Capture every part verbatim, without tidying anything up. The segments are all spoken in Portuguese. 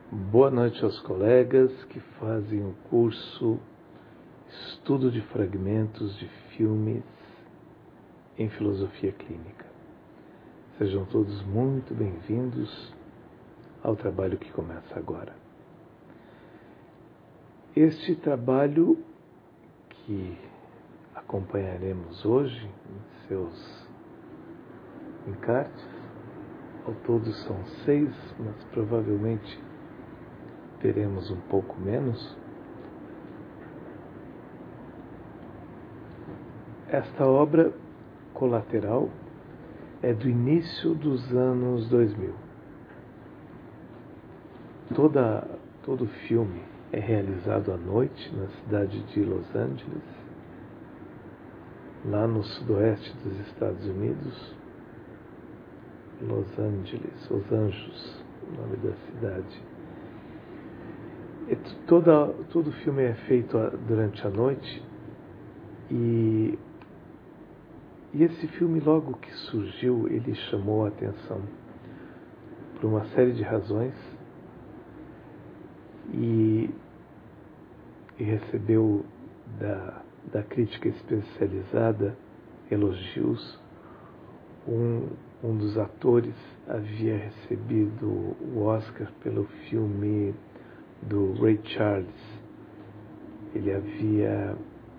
Boa noite aos colegas que fazem o curso Estudo de Fragmentos de Filmes em Filosofia Clínica. Sejam todos muito bem-vindos ao trabalho que começa agora. Este trabalho que acompanharemos hoje em seus encartes, ao todo são seis, mas provavelmente teremos um pouco menos. Esta obra colateral é do início dos anos dois mil. Toda, todo filme é realizado à noite na cidade de Los Angeles, lá no sudoeste dos Estados Unidos. Los Angeles, Os Anjos, o nome da cidade. E toda, todo o filme é feito durante a noite e, e esse filme, logo que surgiu, ele chamou a atenção por uma série de razões e, e recebeu da, da crítica especializada elogios. Um, um dos atores havia recebido o Oscar pelo filme do Ray Charles. Ele havia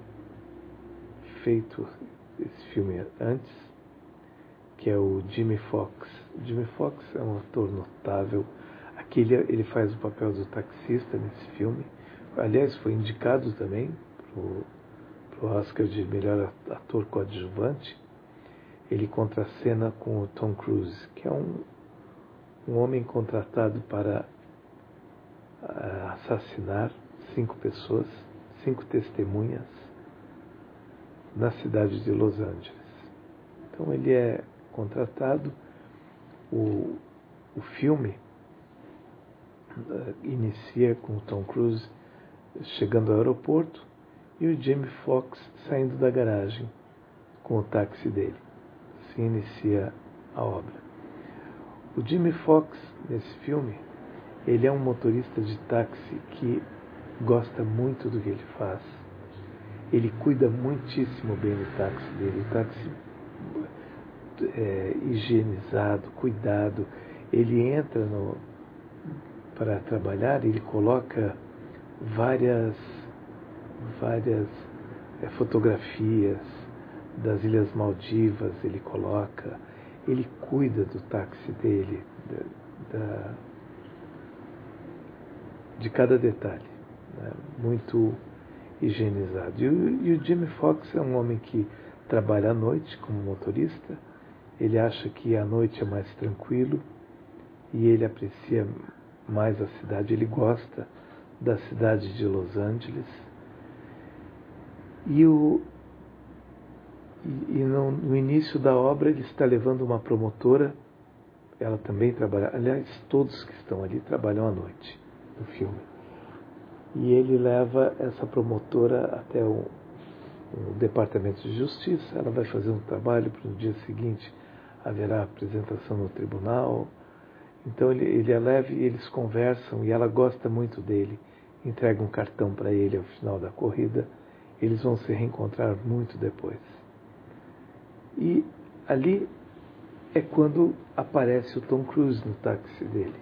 feito esse filme antes, que é o Jimmy Fox. O Jimmy Fox é um ator notável. Aqui ele, ele faz o papel do taxista nesse filme. Aliás, foi indicado também para o Oscar de melhor ator coadjuvante. Ele contracena com o Tom Cruise, que é um, um homem contratado para uh, assassinar cinco pessoas, cinco testemunhas, na cidade de Los Angeles. Então ele é contratado. O, o filme uh, inicia com o Tom Cruise chegando ao aeroporto e o Jamie Foxx saindo da garagem com o táxi dele. Assim inicia a obra. O Jamie Foxx, nesse filme, ele é um motorista de táxi que gosta muito do que ele faz. Ele cuida muitíssimo bem do táxi dele. O táxi é higienizado, cuidado. Ele entra no, para trabalhar, ele coloca várias, várias é, fotografias das Ilhas Maldivas, ele coloca, ele cuida do táxi dele, da, da, de cada detalhe, né? Muito higienizado. E o, e o Jamie Foxx é um homem que trabalha à noite como motorista. Ele acha que a noite é mais tranquilo e ele aprecia mais a cidade, ele gosta da cidade de Los Angeles. E o E, e no, no início da obra ele está levando uma promotora, ela também trabalha, aliás, todos que estão ali trabalham à noite no filme. E ele leva essa promotora até o, o Departamento de Justiça, ela vai fazer um trabalho, para no dia seguinte haverá apresentação no tribunal. Então ele, ele a leva e eles conversam e ela gosta muito dele, entrega um cartão para ele ao final da corrida, eles vão se reencontrar muito depois. E ali é quando aparece o Tom Cruise no táxi dele.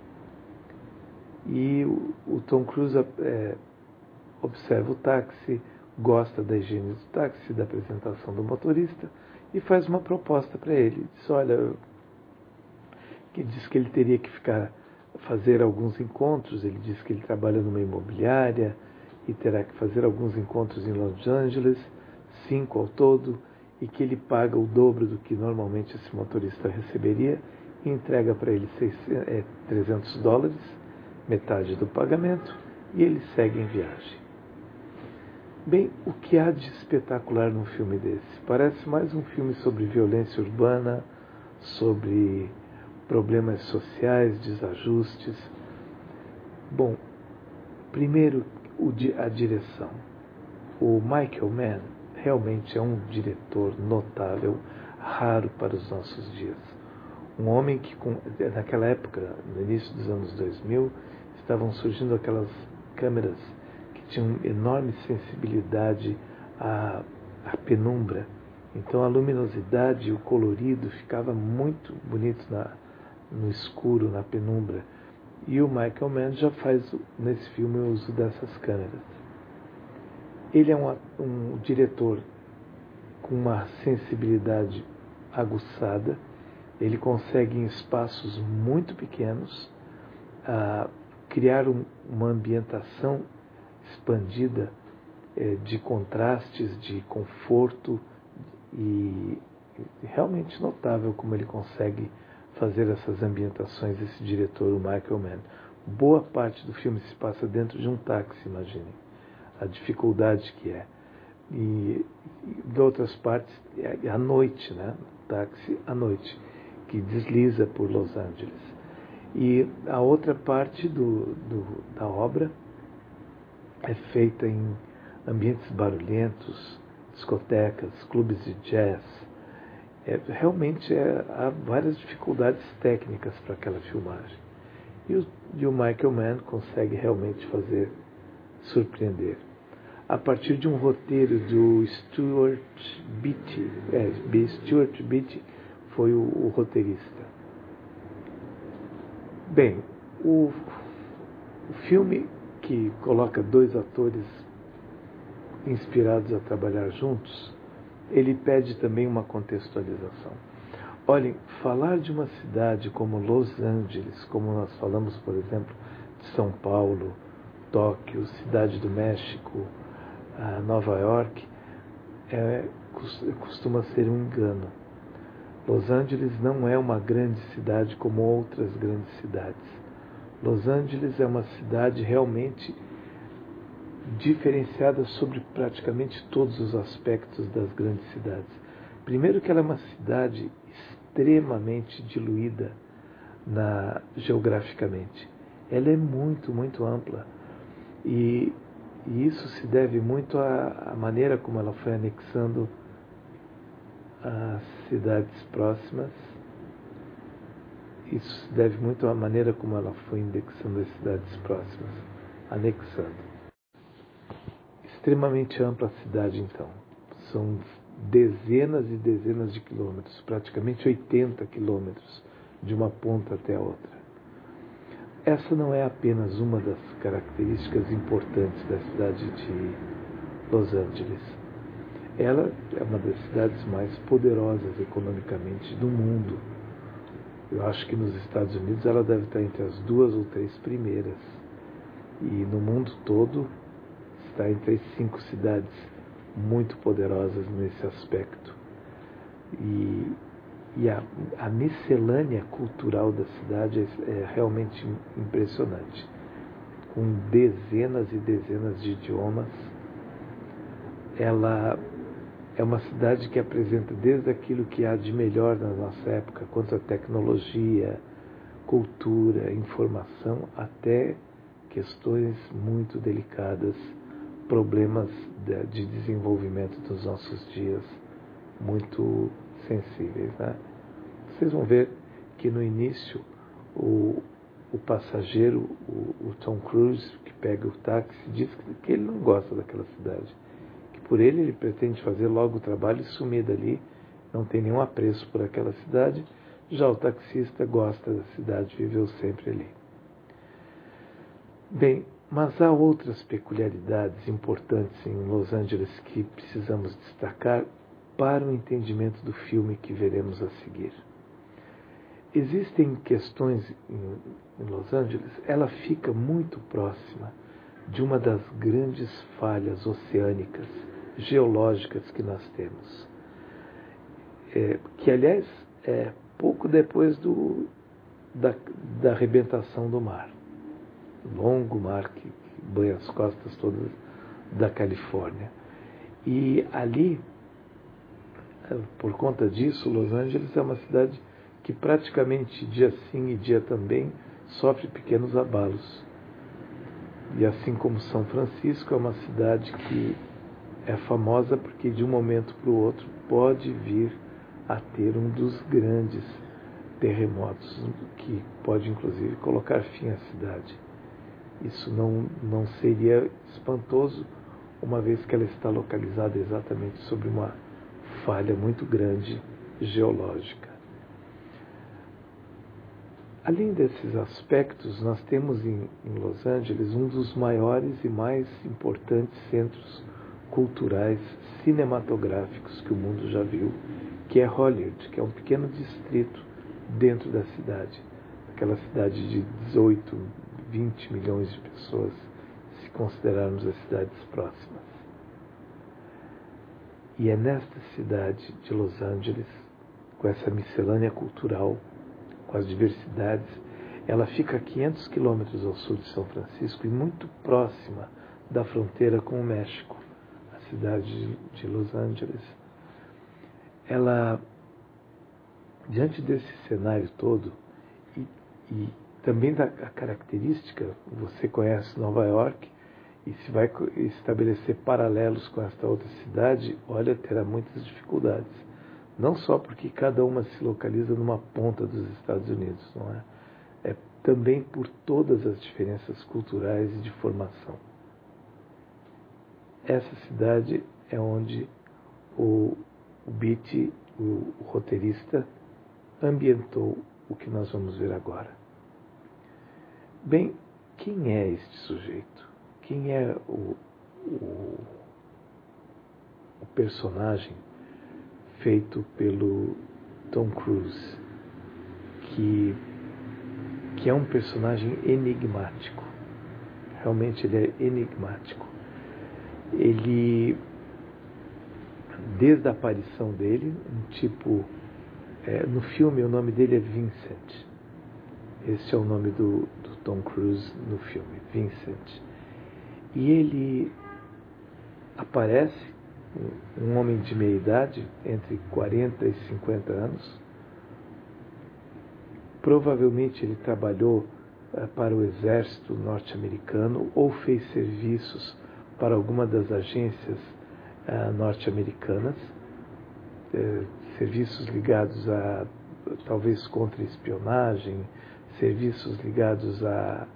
E o, o Tom Cruise é, observa o táxi, gosta da higiene do táxi, da apresentação do motorista e faz uma proposta para ele. Diz, olha, que diz que ele teria que ficar, fazer alguns encontros. Ele diz que ele trabalha numa imobiliária e terá que fazer alguns encontros em Los Angeles, cinco ao todo, e que ele paga o dobro do que normalmente esse motorista receberia e entrega para ele trezentos dólares, metade do pagamento, e ele segue em viagem. Bem, o que há de espetacular num filme desse? Parece mais um filme sobre violência urbana, sobre problemas sociais, desajustes. Bom, primeiro a direção. O Michael Mann realmente é um diretor notável, raro para os nossos dias. Um homem que, naquela época, no início dos anos dois mil, estavam surgindo aquelas câmeras que tinham enorme sensibilidade à, à penumbra. Então a luminosidade e o colorido ficava muito bonito na, no escuro, na penumbra. E o Michael Mann já faz nesse filme o uso dessas câmeras. Ele é um, um diretor com uma sensibilidade aguçada. Ele consegue em espaços muito pequenos a criar um, uma ambientação expandida é, de contrastes, de conforto, e realmente notável como ele consegue fazer essas ambientações, esse diretor, o Michael Mann. Boa parte do filme se passa dentro de um táxi, imaginem a dificuldade que é. E de outras partes é à noite, né? Táxi à noite, que desliza por Los Angeles. E a outra parte do, do, da obra é feita em ambientes barulhentos, discotecas, clubes de jazz. É, realmente é, há várias dificuldades técnicas para aquela filmagem. E o, e o Michael Mann consegue realmente fazer surpreender. A partir de um roteiro do Stuart Beattie, é, Stuart Beattie foi o, o roteirista. Bem, o, o filme que coloca dois atores inspirados a trabalhar juntos, ele pede também uma contextualização. Olhem, falar de uma cidade como Los Angeles, como nós falamos, por exemplo, de São Paulo, Tóquio, Cidade do México, Nova York, é, costuma ser um engano. Los Angeles não é uma grande cidade como outras grandes cidades. Los Angeles é uma cidade realmente diferenciada sobre praticamente todos os aspectos das grandes cidades. Primeiro que ela é uma cidade extremamente diluída na, geograficamente. Ela é muito, muito ampla. E, e isso se deve muito à, à maneira como ela foi anexando as cidades próximas. Isso se deve muito à maneira como ela foi indexando as cidades próximas, anexando. Extremamente ampla a cidade, então. São dezenas e dezenas de quilômetros, praticamente oitenta quilômetros, de uma ponta até a outra. Essa não é apenas uma das características importantes da cidade de Los Angeles. Ela é uma das cidades mais poderosas economicamente do mundo. Eu acho que nos Estados Unidos ela deve estar entre as duas ou três primeiras. E no mundo todo está entre as cinco cidades muito poderosas nesse aspecto. E, e a, a miscelânea cultural da cidade é, é realmente impressionante. Com dezenas e dezenas de idiomas, ela é uma cidade que apresenta desde aquilo que há de melhor na nossa época, quanto a tecnologia, cultura, informação, até questões muito delicadas, problemas de, de desenvolvimento dos nossos dias, muito sensíveis, né? Vocês vão ver que no início o, o passageiro, o, o Tom Cruise, que pega o táxi, diz que, que ele não gosta daquela cidade. Que por ele, ele pretende fazer logo o trabalho e sumir dali, não tem nenhum apreço por aquela cidade. Já o taxista gosta da cidade, viveu sempre ali. Bem, mas há outras peculiaridades importantes em Los Angeles que precisamos destacar para o entendimento do filme que veremos a seguir. Existem questões em Los Angeles, ela fica muito próxima de uma das grandes falhas oceânicas, geológicas que nós temos. É, que, aliás, é pouco depois do, da, da arrebentação do mar. Longo mar que, que banha as costas todas da Califórnia. E ali, por conta disso, Los Angeles é uma cidade que praticamente dia sim e dia também sofre pequenos abalos. E assim como São Francisco é uma cidade que é famosa porque de um momento para o outro pode vir a ter um dos grandes terremotos que pode inclusive colocar fim à cidade. Isso não, não seria espantoso, uma vez que ela está localizada exatamente sobre uma falha muito grande geológica. Além desses aspectos, nós temos em, em Los Angeles um dos maiores e mais importantes centros culturais cinematográficos que o mundo já viu, que é Hollywood, que é um pequeno distrito dentro da cidade. Aquela cidade de dezoito, vinte milhões de pessoas, se considerarmos as cidades próximas. E é nesta cidade de Los Angeles, com essa miscelânea cultural, com as diversidades, ela fica a quinhentos quilômetros ao sul de São Francisco e muito próxima da fronteira com o México, a cidade de Los Angeles. Ela, diante desse cenário todo, e, e também da característica, você conhece Nova York, e se vai estabelecer paralelos com esta outra cidade, olha, terá muitas dificuldades. Não só porque cada uma se localiza numa ponta dos Estados Unidos, não é? É também por todas as diferenças culturais e de formação. Essa cidade é onde o, o Beatty, o, o roteirista, ambientou o que nós vamos ver agora. Bem, quem é este sujeito? Quem é o, o, o personagem feito pelo Tom Cruise, que, que é um personagem enigmático. Realmente ele é enigmático. Ele, desde a aparição dele, um tipo... É, no filme o nome dele é Vincent. Esse é o nome do, do Tom Cruise no filme, Vincent. E ele aparece, um homem de meia idade, entre quarenta e cinquenta anos. Provavelmente ele trabalhou uh, para o exército norte-americano ou fez serviços para alguma das agências uh, norte-americanas, uh, serviços ligados a, talvez, contra-espionagem, serviços ligados a,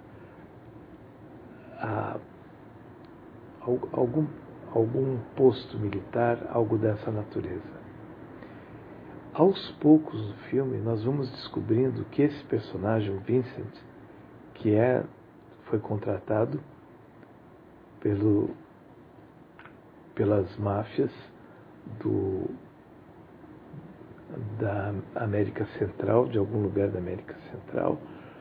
a, a algum algum posto militar, algo dessa natureza. Aos poucos no filme, nós vamos descobrindo que esse personagem, o Vincent, que é, foi contratado pelo, pelas máfias do, da América Central, de algum lugar da América Central,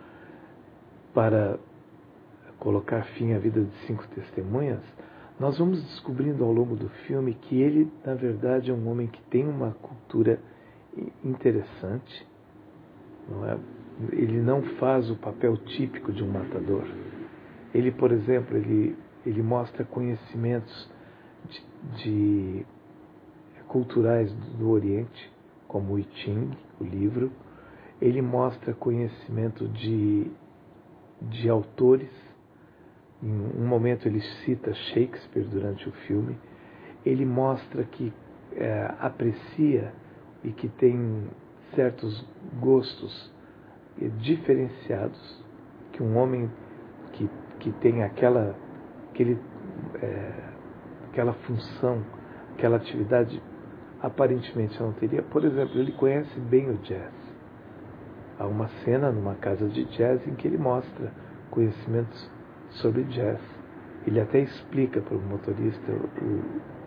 para colocar fim à vida de cinco testemunhas. Nós vamos descobrindo ao longo do filme que ele, na verdade, é um homem que tem uma cultura interessante, não é? Ele não faz o papel típico de um matador. Ele, por exemplo, ele, ele mostra conhecimentos de, de culturais do Oriente, como o I Ching, o livro. Ele mostra conhecimento de, de autores. Em um momento ele cita Shakespeare durante o filme. Ele mostra que é, aprecia e que tem certos gostos diferenciados, que um homem que, que tem aquela, aquele, é, aquela função, aquela atividade, aparentemente não teria. Por exemplo, ele conhece bem o jazz. Há uma cena numa casa de jazz em que ele mostra conhecimentos sobre jazz. Ele até explica para o motorista, o,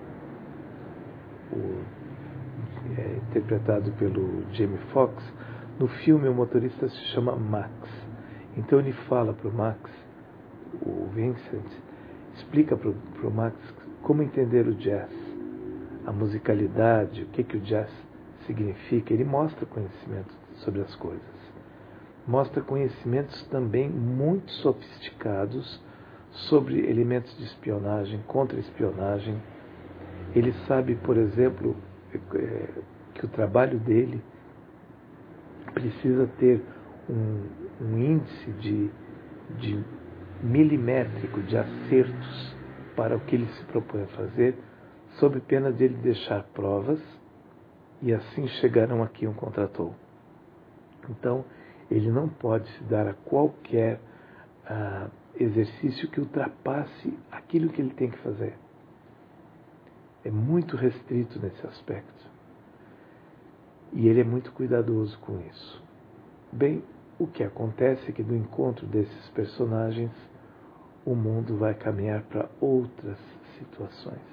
o, é, interpretado pelo Jamie Foxx. No filme o motorista se chama Max. Então ele fala para o Max, o Vincent, explica para o Max como entender o jazz, a musicalidade, o que, que o jazz significa. Ele mostra conhecimento sobre as coisas. Mostra conhecimentos também muito sofisticados sobre elementos de espionagem, contra-espionagem. Ele sabe, por exemplo, que o trabalho dele precisa ter um, um índice de, de milimétrico de acertos para o que ele se propõe a fazer, sob pena de ele deixar provas, e assim chegaram a quem o contratou. Então, ele não pode se dar a qualquer ah, exercício que ultrapasse aquilo que ele tem que fazer. É muito restrito nesse aspecto. E ele é muito cuidadoso com isso. Bem, o que acontece é que no encontro desses personagens, o mundo vai caminhar para outras situações.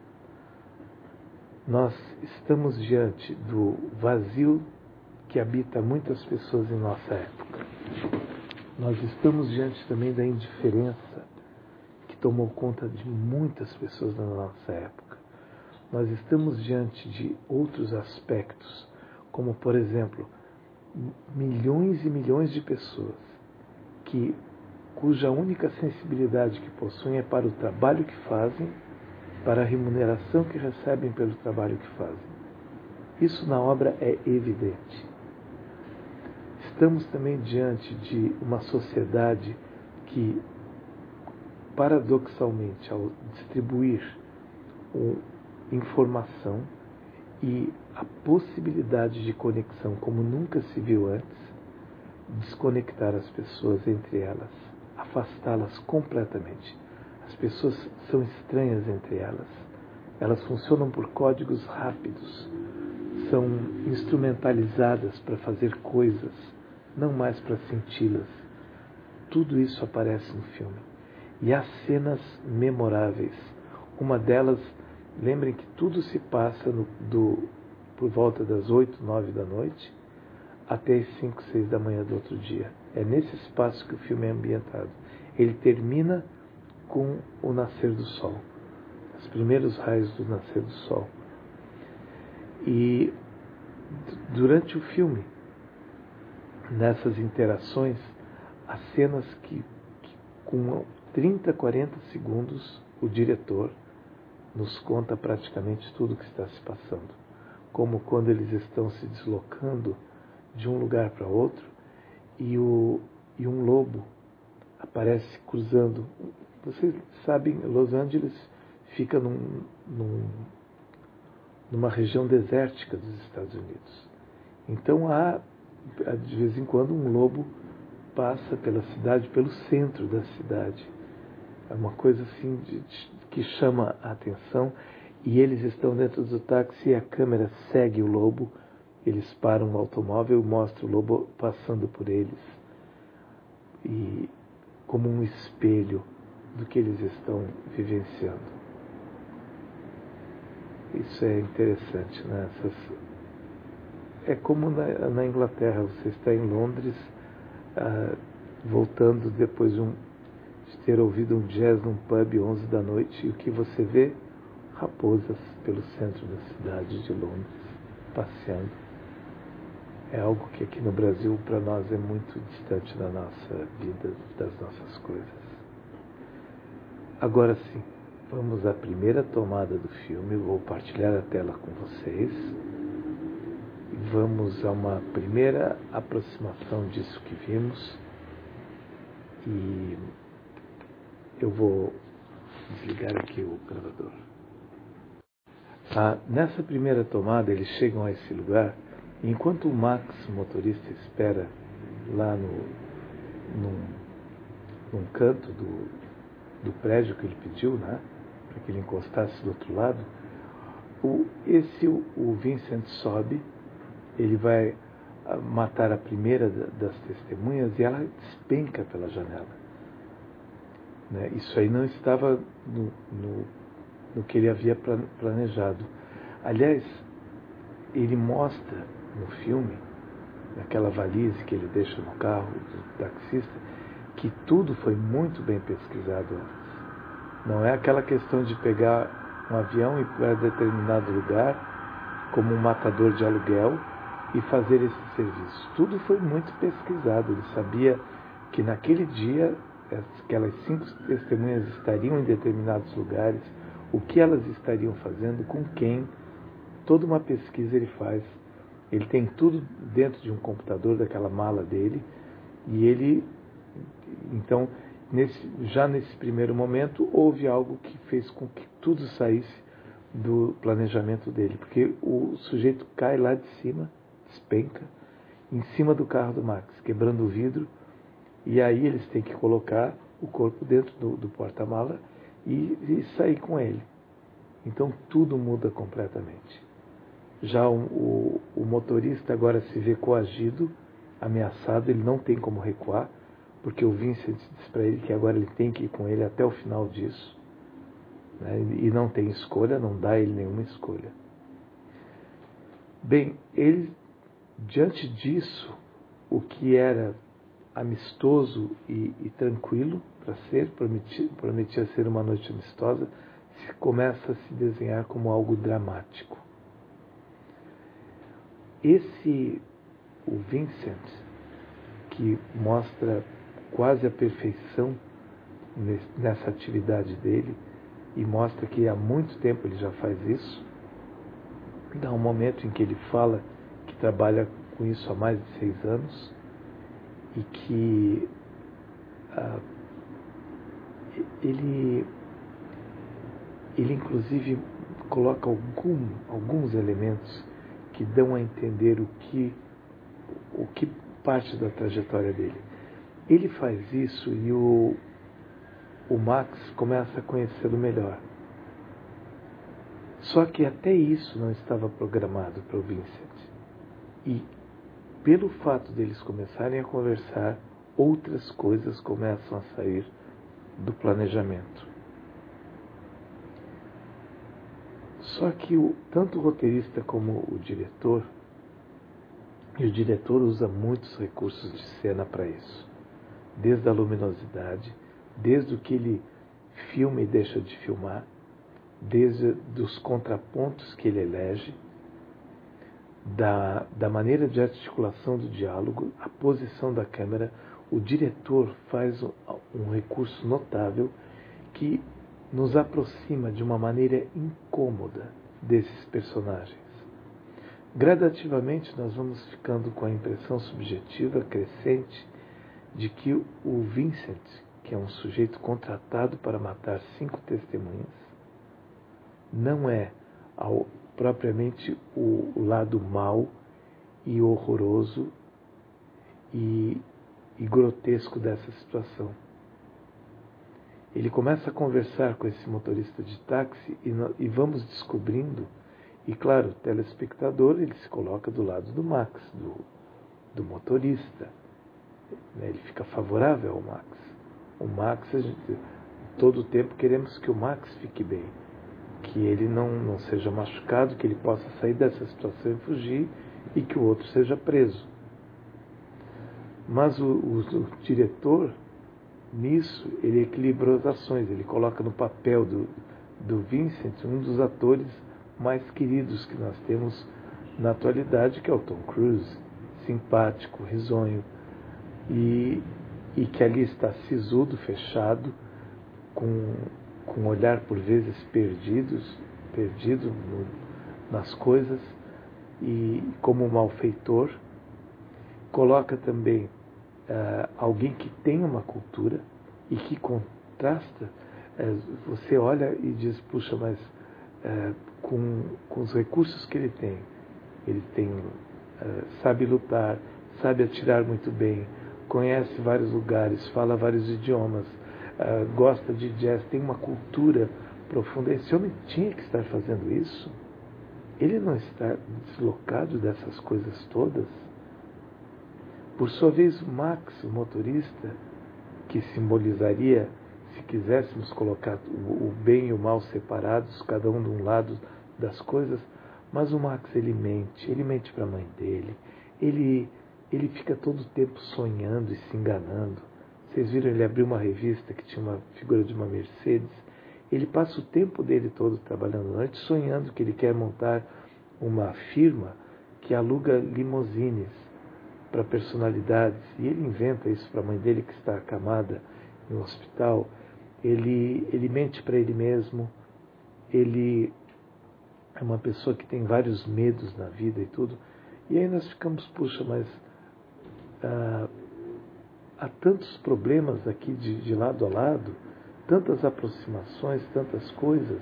Nós estamos diante do vazio que habita muitas pessoas em nossa época. Nós estamos diante também da indiferença que tomou conta de muitas pessoas na nossa época. Nós estamos diante de outros aspectos, como, por exemplo, milhões e milhões de pessoas que, cuja única sensibilidade que possuem é para o trabalho que fazem, para a remuneração que recebem pelo trabalho que fazem. Isso na obra é evidente. Estamos também diante de uma sociedade que, paradoxalmente, ao distribuir informação e a possibilidade de conexão como nunca se viu antes, desconectar as pessoas entre elas, afastá-las completamente. As pessoas são estranhas entre elas. Elas funcionam por códigos rápidos, são instrumentalizadas para fazer coisas, não mais para senti-las. Tudo isso aparece no filme. E há cenas memoráveis. Uma delas, lembrem que tudo se passa no, do, por volta das oito, nove da noite até as cinco, seis da manhã do outro dia. É nesse espaço que o filme é ambientado. Ele termina com o nascer do sol, os primeiros raios do nascer do sol. E durante o filme, nessas interações, há cenas que, que com trinta, quarenta segundos, o diretor nos conta praticamente tudo o que está se passando. Como quando eles estão se deslocando de um lugar para outro e, o, e um lobo aparece cruzando. Vocês sabem, Los Angeles fica num, num, numa região desértica dos Estados Unidos. Então há, de vez em quando, um lobo passa pela cidade, pelo centro da cidade. É uma coisa assim de, de, que chama a atenção. E eles estão dentro do táxi e a câmera segue o lobo. Eles param o automóvel e mostram o lobo passando por eles. E como um espelho do que eles estão vivenciando. Isso é interessante, né? Essas... É como na, na Inglaterra, você está em Londres, ah, voltando depois de, um, de ter ouvido um jazz num pub onze da noite, e o que você vê? Raposas pelo centro da cidade de Londres, passeando. É algo que aqui no Brasil, para nós, é muito distante da nossa vida, das nossas coisas. Agora sim, vamos à primeira tomada do filme. Vou partilhar a tela com vocês. Vamos a uma primeira aproximação disso que vimos. E eu vou desligar aqui o gravador. Ah, nessa primeira tomada, eles chegam a esse lugar. Enquanto o Max, o motorista, espera lá no, num, num canto do, do prédio que ele pediu, né, para que ele encostasse do outro lado, o, esse, o, o Vincent sobe, ele vai matar a primeira das testemunhas e ela despenca pela janela. Né? Isso aí não estava no, no, no que ele havia planejado. Aliás, ele mostra no filme, naquela valise que ele deixa no carro do taxista, que tudo foi muito bem pesquisado antes. Não é aquela questão de pegar um avião e ir para determinado lugar como um matador de aluguel e fazer esse serviço. Tudo foi muito pesquisado. Ele sabia que naquele dia aquelas cinco testemunhas estariam em determinados lugares, o que elas estariam fazendo, com quem. Toda uma pesquisa ele faz. Ele tem tudo dentro de um computador, daquela mala dele, e ele, então, nesse, já nesse primeiro momento, houve algo que fez com que tudo saísse do planejamento dele, porque o sujeito cai lá de cima, despenca, em cima do carro do Max, quebrando o vidro, E aí eles têm que colocar o corpo dentro do, do porta-mala e, e sair com ele. Então tudo muda completamente. Já o, o, o motorista agora se vê coagido, ameaçado, ele não tem como recuar, porque o Vincent diz para ele que agora ele tem que ir com ele até o final disso, né? E não tem escolha, não dá a ele nenhuma escolha. Bem, ele, diante disso, o que era amistoso e, e tranquilo para ser, prometia, prometia ser uma noite amistosa, se começa a se desenhar como algo dramático. Esse, o Vincent, que mostra quase a perfeição nessa atividade dele, e mostra que há muito tempo ele já faz isso, dá um momento em que ele fala que trabalha com isso há mais de seis anos, e que ah, ele, ele inclusive coloca algum, alguns elementos que dão a entender o que, o que parte da trajetória dele. Ele faz isso e o, o Max começa a conhecê-lo melhor. Só que até isso não estava programado para o Vincent. E pelo fato deles começarem a conversar, outras coisas começam a sair do planejamento. Só que o, tanto o roteirista como o diretor, e o diretor usa muitos recursos de cena para isso. Desde a luminosidade, desde o que ele filma e deixa de filmar, desde os contrapontos que ele elege, da, da maneira de articulação do diálogo, a posição da câmera. O diretor faz um, um recurso notável que nos aproxima de uma maneira incômoda desses personagens. Gradativamente nós vamos ficando com a impressão subjetiva crescente de que o Vincent, que é um sujeito contratado para matar cinco testemunhas, não é ao, propriamente o, o lado mau e horroroso e, e grotesco dessa situação. Ele começa a conversar com esse motorista de táxi e, e vamos descobrindo, e claro, o telespectador ele se coloca do lado do Max, do, do motorista. Ele fica favorável ao Max. O Max, a gente, todo o tempo queremos que o Max fique bem, que ele não, não seja machucado, que ele possa sair dessa situação e fugir, e que o outro seja preso. Mas o, o, o diretor, nisso, ele equilibrou as ações, ele coloca no papel do, do Vincent um dos atores mais queridos que nós temos na atualidade, que é o Tom Cruise, simpático, risonho, e, e que ali está sisudo, fechado, com, com um olhar por vezes perdidos, perdido no, nas coisas, e como um malfeitor. Coloca também uh, alguém que tem uma cultura e que contrasta. Uh, você olha e diz, puxa, mas uh, com, com os recursos que ele tem, ele tem uh, sabe lutar, sabe atirar muito bem, conhece vários lugares, fala vários idiomas, uh, gosta de jazz, tem uma cultura profunda. Esse homem tinha que estar fazendo isso? Ele não está deslocado dessas coisas todas? Por sua vez, o Max, o motorista, que simbolizaria, se quiséssemos colocar o bem e o mal separados, cada um de um lado das coisas, mas o Max, ele mente, ele mente para a mãe dele, ele, ele fica todo o tempo sonhando e se enganando. Vocês viram, ele abriu uma revista que tinha uma figura de uma Mercedes. Ele passa o tempo dele todo trabalhando à noite, sonhando que ele quer montar uma firma que aluga limousines para personalidades, e ele inventa isso para a mãe dele que está acamada no hospital. Ele, ele mente para ele mesmo, ele é uma pessoa que tem vários medos na vida e tudo, e aí nós ficamos, puxa, mas ah, há tantos problemas aqui de, de lado a lado, tantas aproximações, tantas coisas,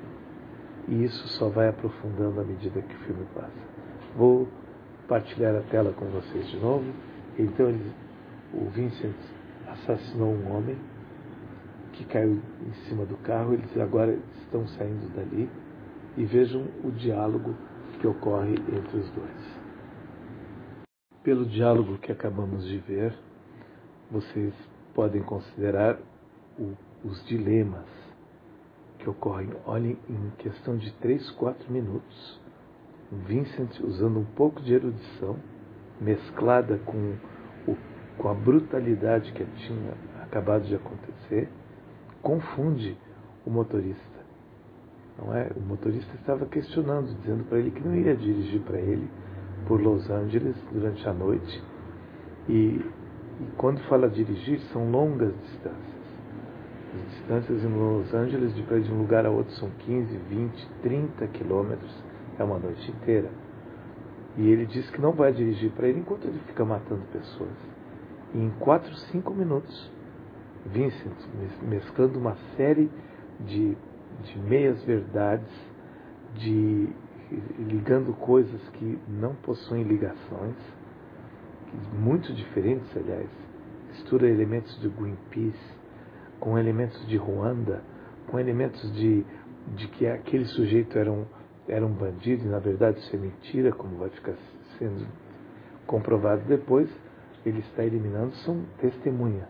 e isso só vai aprofundando à medida que o filme passa. Vou partilhar a tela com vocês de novo. Então eles, o Vincent assassinou um homem que caiu em cima do carro. Eles agora estão saindo dali e vejam o diálogo que ocorre entre os dois. Pelo diálogo que acabamos de ver, vocês podem considerar o, os dilemas que ocorrem. Olhem, em questão de três, quatro minutos, o Vincent, usando um pouco de erudição, mesclada com, o, com a brutalidade que tinha acabado de acontecer, confunde o motorista. Não é? O motorista estava questionando, dizendo para ele que não iria dirigir para ele por Los Angeles durante a noite. E, e quando fala dirigir, são longas distâncias. As distâncias em Los Angeles, de, de um lugar a outro, são quinze, vinte, trinta quilômetros. É uma noite inteira. E ele diz que não vai dirigir para ele enquanto ele fica matando pessoas. E em quatro, cinco minutos, Vincent, mesclando uma série de, de meias-verdades, de, ligando coisas que não possuem ligações, muito diferentes, aliás, mistura elementos de Greenpeace com elementos de Ruanda, com elementos de, de que aquele sujeito era um, era um bandido, e na verdade isso é mentira, como vai ficar sendo comprovado depois. Ele está eliminando, são testemunhas.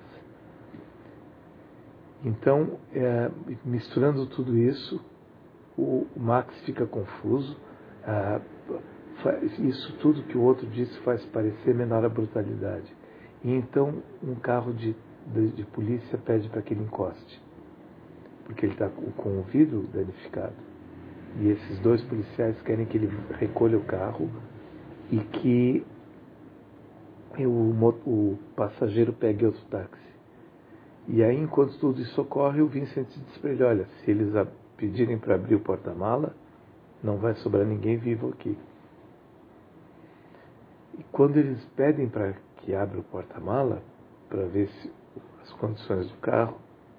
Então, é, misturando tudo isso, o Max fica confuso. Ah, isso tudo que o outro disse faz parecer menor a brutalidade. E então um carro de, de, de polícia pede para que ele encoste, porque ele está com, com o vidro danificado. E esses dois policiais querem que ele recolha o carro e que o, o passageiro pegue outro táxi. E aí, enquanto tudo isso ocorre, o Vincent diz para ele: olha, se eles pedirem para abrir o porta-mala, não vai sobrar ninguém vivo aqui. E quando eles pedem para que abra o porta-mala, para ver se, as condições do carro,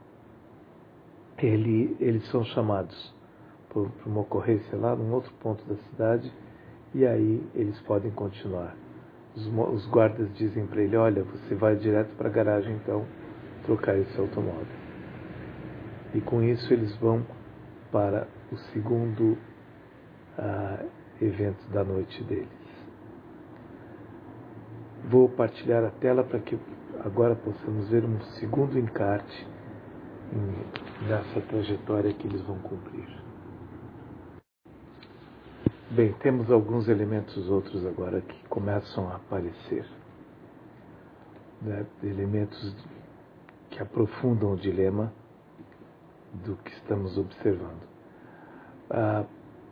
ele, eles são chamados por, por uma ocorrência lá num outro ponto da cidade, e aí eles podem continuar. Os, os guardas dizem para ele: olha, você vai direto para a garagem então trocar esse automóvel. E com isso eles vão para o segundo uh, evento da noite deles. Vou partilhar a tela para que agora possamos ver um segundo encarte em, nessa trajetória que eles vão cumprir. Bem, temos alguns elementos outros agora que começam a aparecer, né? Elementos que aprofundam o dilema do que estamos observando. Ah,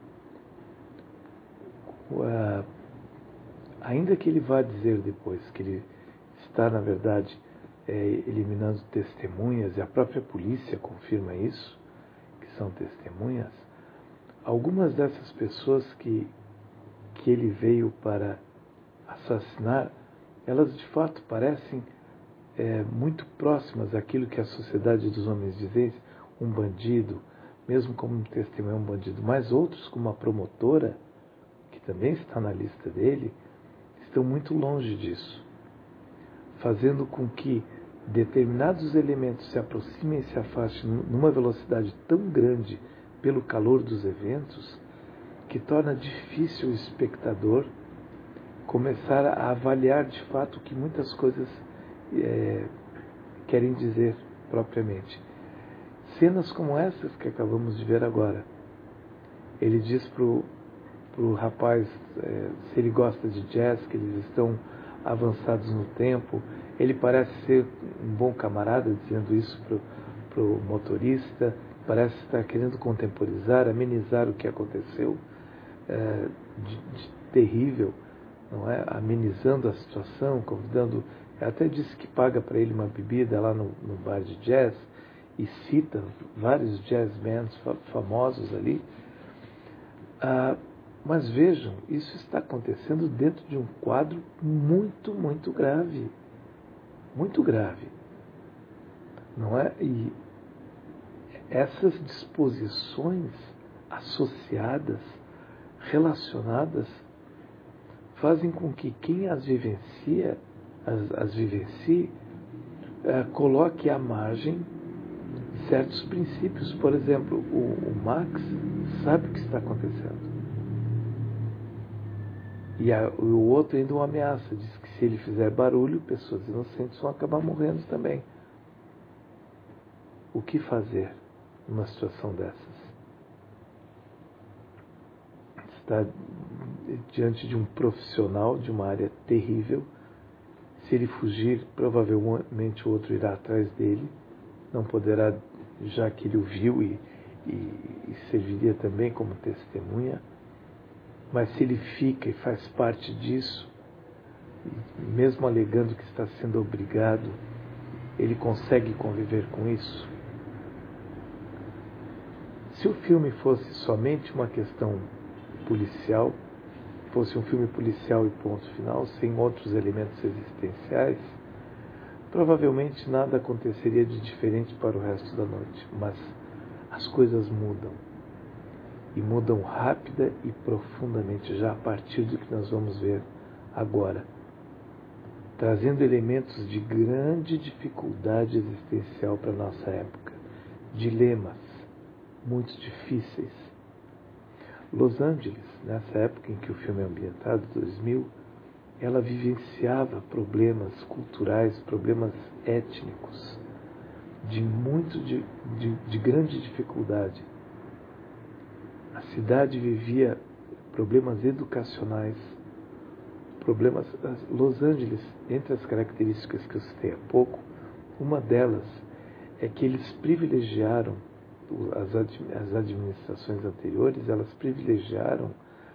ah, ainda que ele vá dizer depois que ele está, na verdade, é, eliminando testemunhas, e a própria polícia confirma isso, que são testemunhas, algumas dessas pessoas que, que ele veio para assassinar, elas de fato parecem é, muito próximas àquilo que a sociedade dos homens diz, um bandido, mesmo como um testemunho, um bandido. Mas outros, como a promotora, que também está na lista dele, estão muito longe disso, fazendo com que determinados elementos se aproximem e se afastem numa velocidade tão grande pelo calor dos eventos, que torna difícil o espectador começar a avaliar de fato o que muitas coisas é, querem dizer propriamente. Cenas como essas que acabamos de ver agora. Ele diz para o rapaz é, se ele gosta de jazz, que eles estão avançados no tempo. Ele parece ser um bom camarada, dizendo isso para o motorista. Parece estar querendo contemporizar, amenizar o que aconteceu é, de, de terrível, não é? Amenizando a situação, convidando. Até disse que paga para ele uma bebida lá no, no bar de jazz e cita vários jazzmen famosos ali. Ah, mas vejam, isso está acontecendo dentro de um quadro muito, muito grave. Muito grave. Não é? E essas disposições associadas, relacionadas, fazem com que quem as vivencia, as, as vivencie, uh, coloque à margem certos princípios. Por exemplo, o, o Max sabe o que está acontecendo. E a, o outro ainda o ameaça, diz que se ele fizer barulho, pessoas inocentes vão acabar morrendo também. O que fazer numa situação dessas? Está diante de um profissional de uma área terrível. Se ele fugir, provavelmente o outro irá atrás dele. Não poderá, já que ele o viu e, e, e serviria também como testemunha. Mas se ele fica e faz parte disso, mesmo alegando que está sendo obrigado, ele consegue conviver com isso? Se o filme fosse somente uma questão policial, fosse um filme policial e ponto final, sem outros elementos existenciais, provavelmente nada aconteceria de diferente para o resto da noite. Mas as coisas mudam. E mudam rápida e profundamente, já a partir do que nós vamos ver agora, trazendo elementos de grande dificuldade existencial para a nossa época, dilemas muito difíceis. Los Angeles, nessa época em que o filme é ambientado, dois mil, ela vivenciava problemas culturais, problemas étnicos, de muito de, de, de grande dificuldade. A cidade vivia problemas educacionais, problemas. Los Angeles, entre as características que eu citei há pouco, uma delas é que eles privilegiaram, as, as administrações anteriores, elas privilegiaram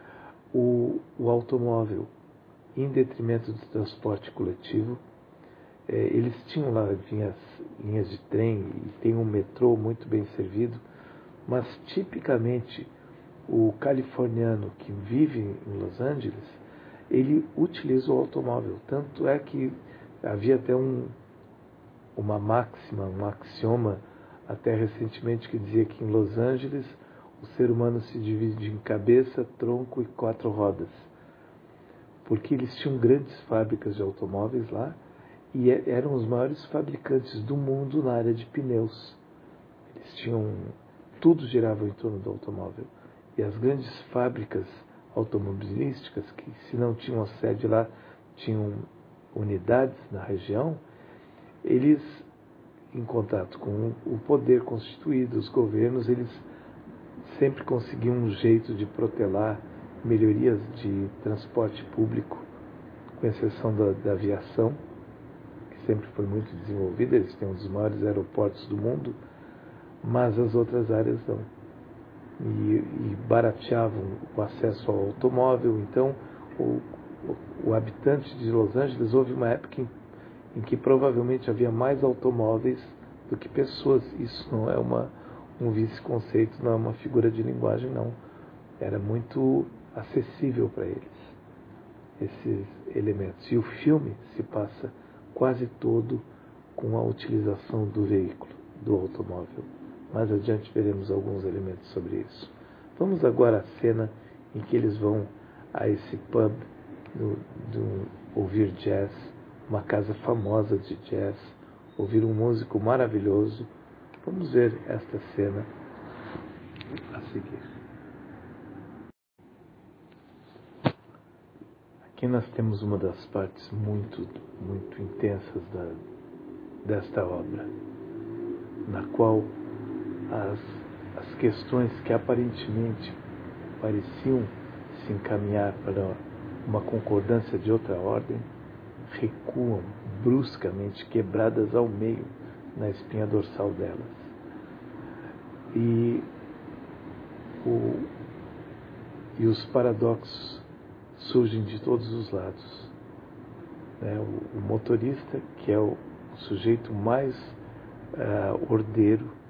o, o automóvel em detrimento do transporte coletivo. É, eles tinham lá linhas, linhas de trem e tem um metrô muito bem servido, mas tipicamente o californiano que vive em Los Angeles, ele utiliza o automóvel. Tanto é que havia até um, uma máxima, um axioma, até recentemente, que dizia que em Los Angeles o ser humano se divide em cabeça, tronco e quatro rodas. Porque eles tinham grandes fábricas de automóveis lá e eram os maiores fabricantes do mundo na área de pneus. Eles tinham... tudo girava em torno do automóvel. E as grandes fábricas automobilísticas, que se não tinham a sede lá, tinham unidades na região, eles, em contato com o poder constituído, os governos, eles sempre conseguiam um jeito de protelar melhorias de transporte público, com exceção da, da aviação, que sempre foi muito desenvolvida. Eles têm um dos maiores aeroportos do mundo, mas as outras áreas não. E, e barateavam o acesso ao automóvel. Então, o, o, o habitante de Los Angeles, houve uma época em, em que provavelmente havia mais automóveis do que pessoas. Isso não é uma, um vice-conceito, não é uma figura de linguagem, não. Era muito acessível para eles, esses elementos. E o filme se passa quase todo com a utilização do veículo, do automóvel. Mais adiante veremos alguns elementos sobre isso. Vamos agora à cena em que eles vão a esse pub do, do, ouvir jazz, uma casa famosa de jazz, ouvir um músico maravilhoso. Vamos ver esta cena a seguir. Aqui nós temos uma das partes muito, muito intensas da, desta obra, na qual As, as questões que aparentemente pareciam se encaminhar para uma concordância de outra ordem recuam bruscamente, quebradas ao meio na espinha dorsal delas. E, o, e os paradoxos surgem de todos os lados. Né? O, o motorista, que é o sujeito mais uh, ordeiro,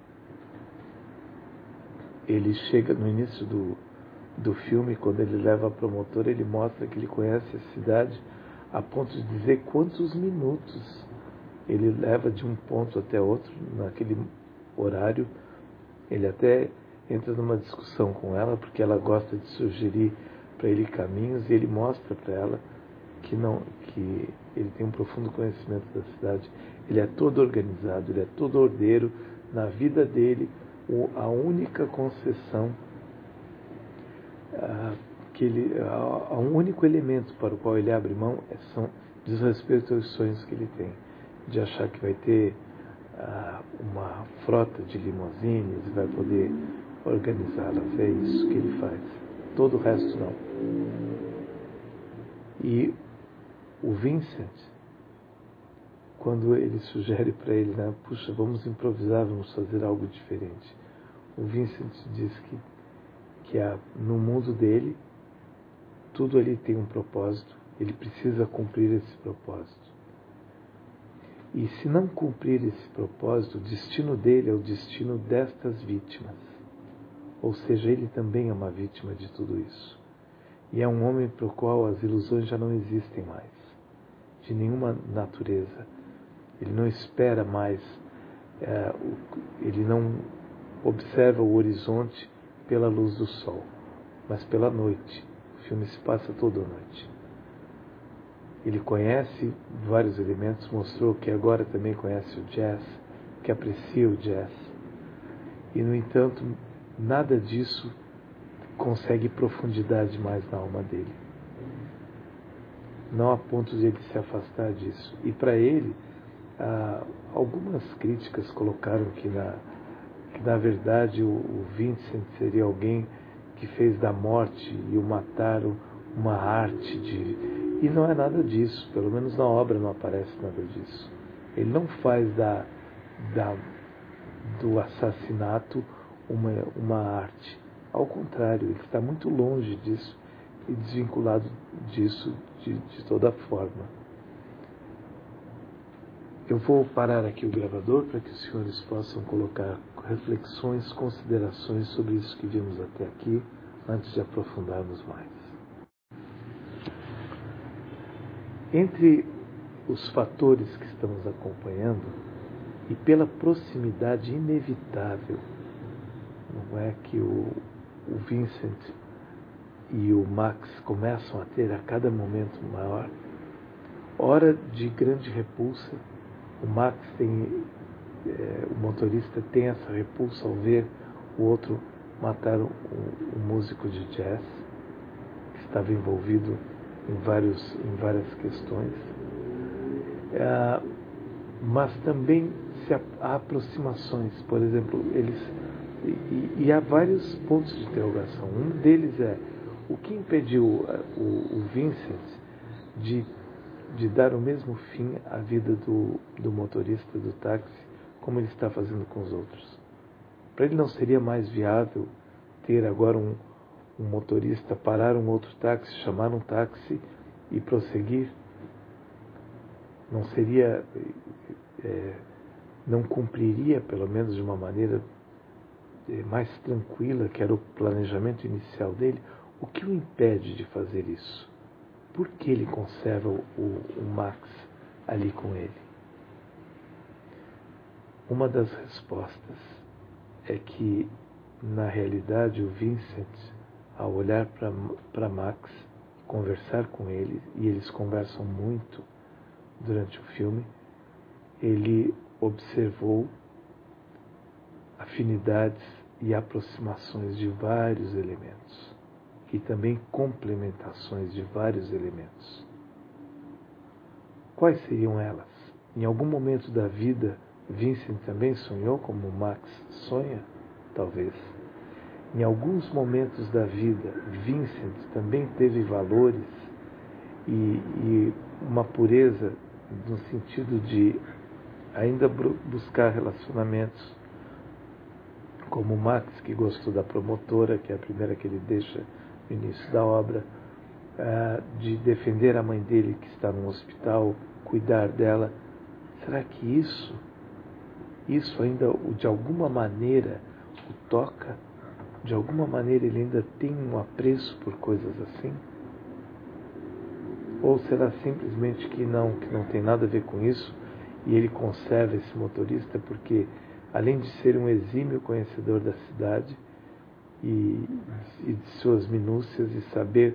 ele chega no início do, do filme, quando ele leva a promotora, ele mostra que ele conhece a cidade a ponto de dizer quantos minutos ele leva de um ponto até outro naquele horário. Ele até entra numa discussão com ela, porque ela gosta de sugerir para ele caminhos, e ele mostra para ela que, não, que ele tem um profundo conhecimento da cidade, ele é todo organizado, ele é todo ordeiro. Na vida dele, o, a única concessão, a, que ele, a, a um único elemento para o qual ele abre mão é, são, diz respeito aos sonhos que ele tem, de achar que vai ter a, uma frota de limousines e vai poder organizá-las. É isso que ele faz. Todo o resto não. E o Vincent, quando ele sugere para ele, né, puxa, vamos improvisar, vamos fazer algo diferente. O Vincent diz que, que há, no mundo dele, tudo ali tem um propósito, ele precisa cumprir esse propósito. E se não cumprir esse propósito, o destino dele é o destino destas vítimas. Ou seja, ele também é uma vítima de tudo isso. E é um homem para o qual as ilusões já não existem mais, de nenhuma natureza. Ele não espera mais, é, ele não observa o horizonte pela luz do sol, mas pela noite. O filme se passa toda a noite. Ele conhece vários elementos, mostrou que agora também conhece o jazz, que aprecia o jazz. E, no entanto, nada disso consegue profundidade mais na alma dele. Não a ponto de ele se afastar disso. E para ele, ah, algumas críticas colocaram que na, que na verdade o, o Vincent seria alguém que fez da morte e o mataram uma arte de... E não é nada disso, pelo menos na obra não aparece nada disso. Ele não faz da, da, do assassinato uma, uma arte. Ao contrário, ele está muito longe disso e desvinculado disso de, de toda forma. Eu vou parar aqui o gravador para que os senhores possam colocar reflexões, considerações sobre isso que vimos até aqui, antes de aprofundarmos mais. Entre os fatores que estamos acompanhando, e pela proximidade inevitável, não é, que o, o Vincent e o Max começam a ter a cada momento maior, hora de grande repulsa. O Max tem, é, o motorista tem essa repulsa ao ver o outro matar um, um músico de jazz que estava envolvido em, vários, em várias questões. É, mas também se há, há aproximações, por exemplo, eles e, e há vários pontos de interrogação. Um deles é o que impediu o, o Vincent de de dar o mesmo fim à vida do, do motorista do táxi, como ele está fazendo com os outros. Para ele não seria mais viável ter agora um, um motorista parar um outro táxi, chamar um táxi e prosseguir? Não seria, é, não cumpriria, pelo menos de uma maneira é, mais tranquila, que era o planejamento inicial dele? O que o impede de fazer isso? Por que ele conserva o, o Max ali com ele? Uma das respostas é que, na realidade, o Vincent, ao olhar para Max, conversar com ele, e eles conversam muito durante o filme, ele observou afinidades e aproximações de vários elementos. E também complementações de vários elementos. Quais seriam elas? Em algum momento da vida, Vincent também sonhou como Max sonha? Talvez. Em alguns momentos da vida, Vincent também teve valores e, e uma pureza no sentido de ainda buscar relacionamentos, como Max, que gostou da promotora, que é a primeira que ele deixa no início da obra, de defender a mãe dele que está no hospital, cuidar dela. Será que isso, isso ainda de alguma maneira o toca? De alguma maneira ele ainda tem um apreço por coisas assim? Ou será simplesmente que não, que não tem nada a ver com isso e ele conserva esse motorista porque, além de ser um exímio conhecedor da cidade, E, e de suas minúcias e saber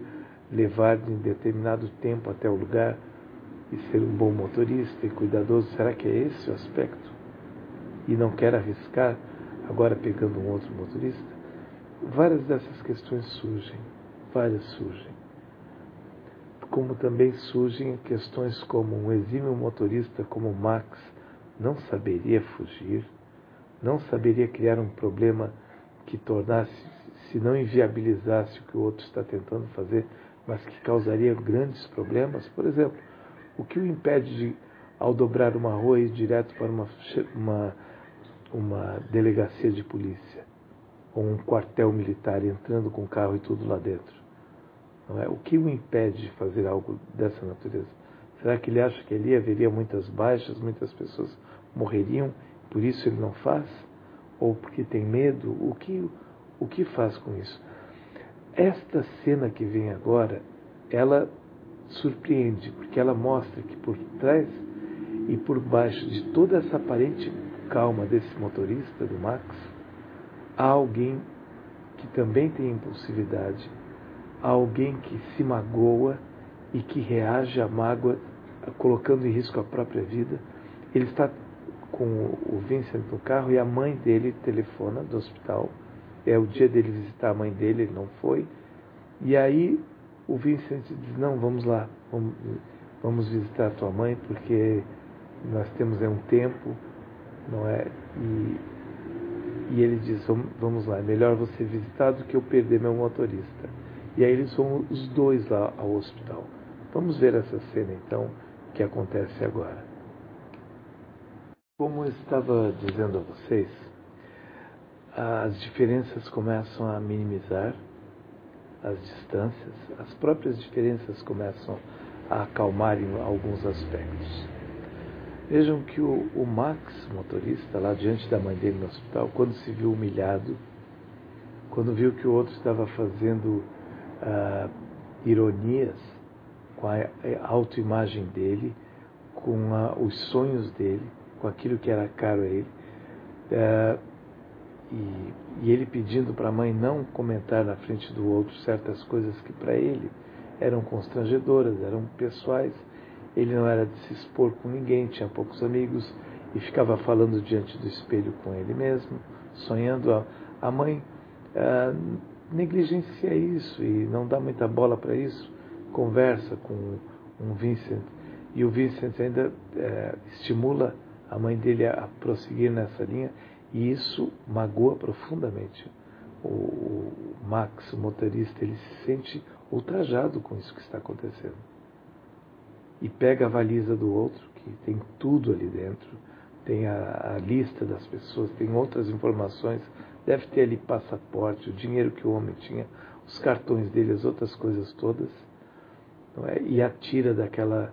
levar em determinado tempo até o lugar e ser um bom motorista e cuidadoso? Será que é esse o aspecto? E não quer arriscar agora pegando um outro motorista? Várias dessas questões surgem, várias surgem. Como também surgem questões como um exímio motorista como Max não saberia fugir, não saberia criar um problema que tornasse, se não inviabilizasse o que o outro está tentando fazer, mas que causaria grandes problemas. Por exemplo, o que o impede de, ao dobrar uma rua, ir direto para uma, uma, uma delegacia de polícia ou um quartel militar, entrando com o carro e tudo lá dentro? Não é? O que o impede de fazer algo dessa natureza? Será que ele acha que ali haveria muitas baixas, muitas pessoas morreriam, por isso ele não faz? Ou porque tem medo? O que, o que faz com isso? Esta cena que vem agora, ela surpreende, porque ela mostra que por trás e por baixo de toda essa aparente calma desse motorista, do Max, há alguém que também tem impulsividade, há alguém que se magoa e que reage à mágoa, colocando em risco a própria vida. Ele está com o Vincent no carro e a mãe dele telefona do hospital. É o dia dele visitar a mãe dele, ele não foi. E aí o Vincent diz, não, vamos lá, vamos, vamos visitar a tua mãe, porque nós temos é, um tempo, não é? E, e ele diz, vamos lá, é melhor você visitar do que eu perder meu motorista. E aí eles vão os dois lá ao hospital. Vamos ver essa cena então, que acontece agora. Como eu estava dizendo a vocês, as diferenças começam a minimizar as distâncias, as próprias diferenças começam a acalmar em alguns aspectos. Vejam que o, o Max, motorista, lá diante da mãe dele no hospital, quando se viu humilhado, quando viu que o outro estava fazendo ah, ironias com a autoimagem dele, com a, os sonhos dele, com aquilo que era caro a ele, ah, e, e ele pedindo para a mãe não comentar na frente do outro certas coisas que para ele eram constrangedoras, eram pessoais. Ele não era de se expor com ninguém, tinha poucos amigos e ficava falando diante do espelho com ele mesmo, sonhando. A, a mãe ah, negligencia isso e não dá muita bola para isso, conversa com um Vincent e o Vincent ainda eh, estimula a mãe dele a, a prosseguir nessa linha, e isso magoa profundamente o, o Max, o motorista. Ele se sente ultrajado com isso que está acontecendo. E pega a valisa do outro, que tem tudo ali dentro, tem a, a lista das pessoas, tem outras informações, deve ter ali passaporte, o dinheiro que o homem tinha, os cartões dele, as outras coisas todas, não é? E atira daquela,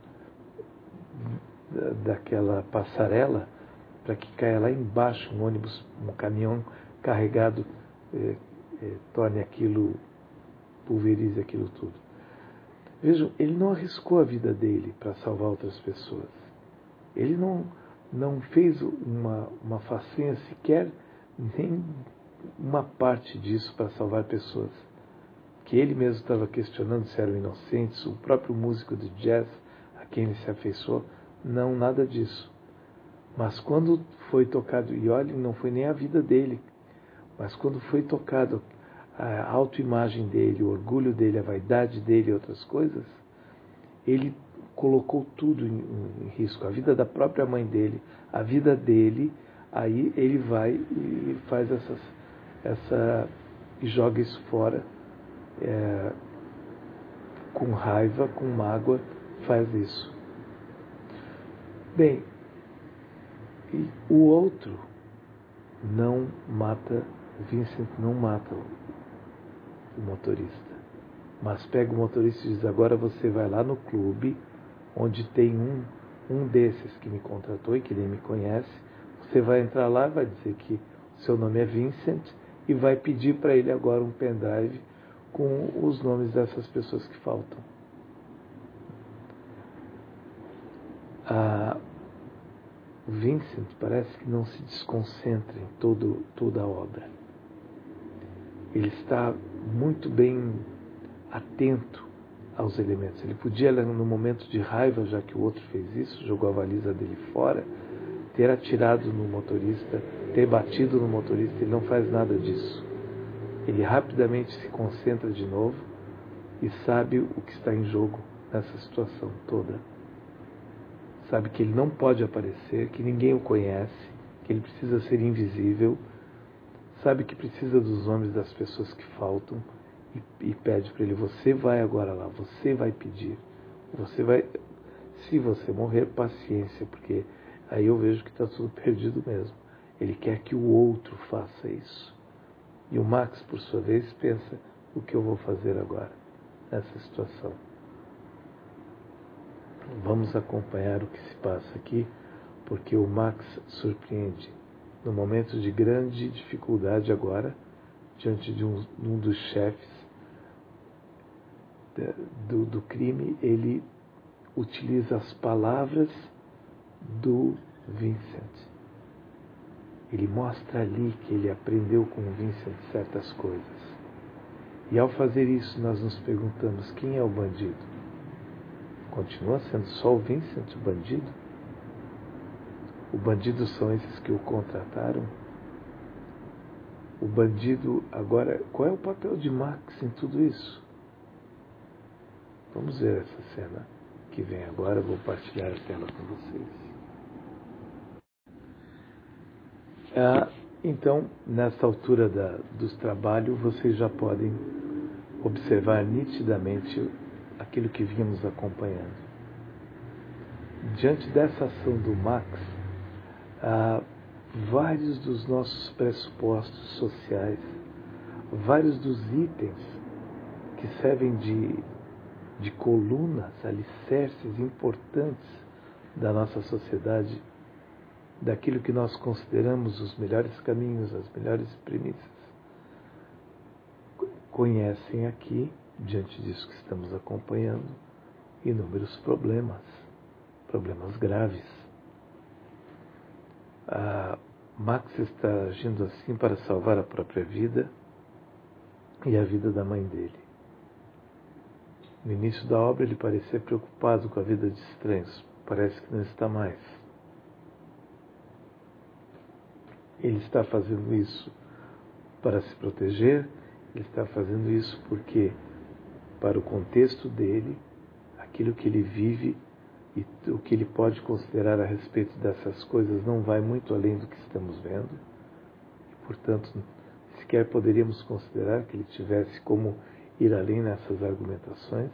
daquela passarela para que caia lá embaixo um ônibus, um caminhão carregado, eh, eh, torne aquilo, pulverize aquilo tudo. Vejam, ele não arriscou a vida dele para salvar outras pessoas. Ele não, não fez uma, uma façanha sequer, nem uma parte disso para salvar pessoas. Que ele mesmo estava questionando se eram inocentes, o próprio músico de jazz a quem ele se afeiçoou, não, nada disso. Mas quando foi tocado, e olhem, não foi nem a vida dele, mas quando foi tocado a autoimagem dele, o orgulho dele, a vaidade dele e outras coisas, ele colocou tudo em, em risco, a vida da própria mãe dele, a vida dele. Aí ele vai e faz essas, essa, e joga isso fora, é, com raiva, com mágoa, faz isso. Bem, e o outro não mata, o Vincent não mata o, o motorista, mas pega o motorista e diz, agora você vai lá no clube, onde tem um, um desses que me contratou e que nem me conhece, você vai entrar lá, vai dizer que seu nome é Vincent e vai pedir para ele agora um pendrive com os nomes dessas pessoas que faltam. Ah, Vincent parece que não se desconcentra em todo, toda a obra. Ele está muito bem atento aos elementos. Ele podia, no momento de raiva, já que o outro fez isso, jogou a valisa dele fora, ter atirado no motorista, ter batido no motorista. Ele não faz nada disso. Ele rapidamente se concentra de novo e sabe o que está em jogo nessa situação toda. Sabe que ele não pode aparecer, que ninguém o conhece, que ele precisa ser invisível, sabe que precisa dos nomes das pessoas que faltam e, e pede para ele: você vai agora lá, você vai pedir, você vai, se você morrer, paciência, porque aí eu vejo que está tudo perdido mesmo. Ele quer que o outro faça isso. E o Max, por sua vez, pensa: o que eu vou fazer agora nessa situação? Vamos acompanhar o que se passa aqui, porque o Max surpreende. No momento de grande dificuldade agora, diante de um, um dos chefes do, do crime, ele utiliza as palavras do Vincent. Ele mostra ali que ele aprendeu com o Vincent certas coisas. E ao fazer isso, nós nos perguntamos: quem é o bandido? Continua sendo só o Vincent o bandido? O bandido são esses que o contrataram? O bandido agora, qual é o papel de Max em tudo isso? Vamos ver essa cena que vem agora. Vou partilhar a tela com vocês. Ah, então, nessa altura da, dos trabalhos, vocês já podem observar nitidamente aquilo que vínhamos acompanhando. Diante dessa ação do Max, ah, vários dos nossos pressupostos sociais, vários dos itens que servem de, de colunas, alicerces importantes da nossa sociedade, daquilo que nós consideramos os melhores caminhos, as melhores premissas, conhecem aqui, diante disso que estamos acompanhando, inúmeros problemas, problemas graves. A Max está agindo assim para salvar a própria vida e a vida da mãe dele. No início da obra ele parecia preocupado com a vida de estranhos, parece que não está mais. Ele está fazendo isso para se proteger, ele está fazendo isso porque, para o contexto dele, aquilo que ele vive e o que ele pode considerar a respeito dessas coisas não vai muito além do que estamos vendo. E, portanto, sequer poderíamos considerar que ele tivesse como ir além nessas argumentações.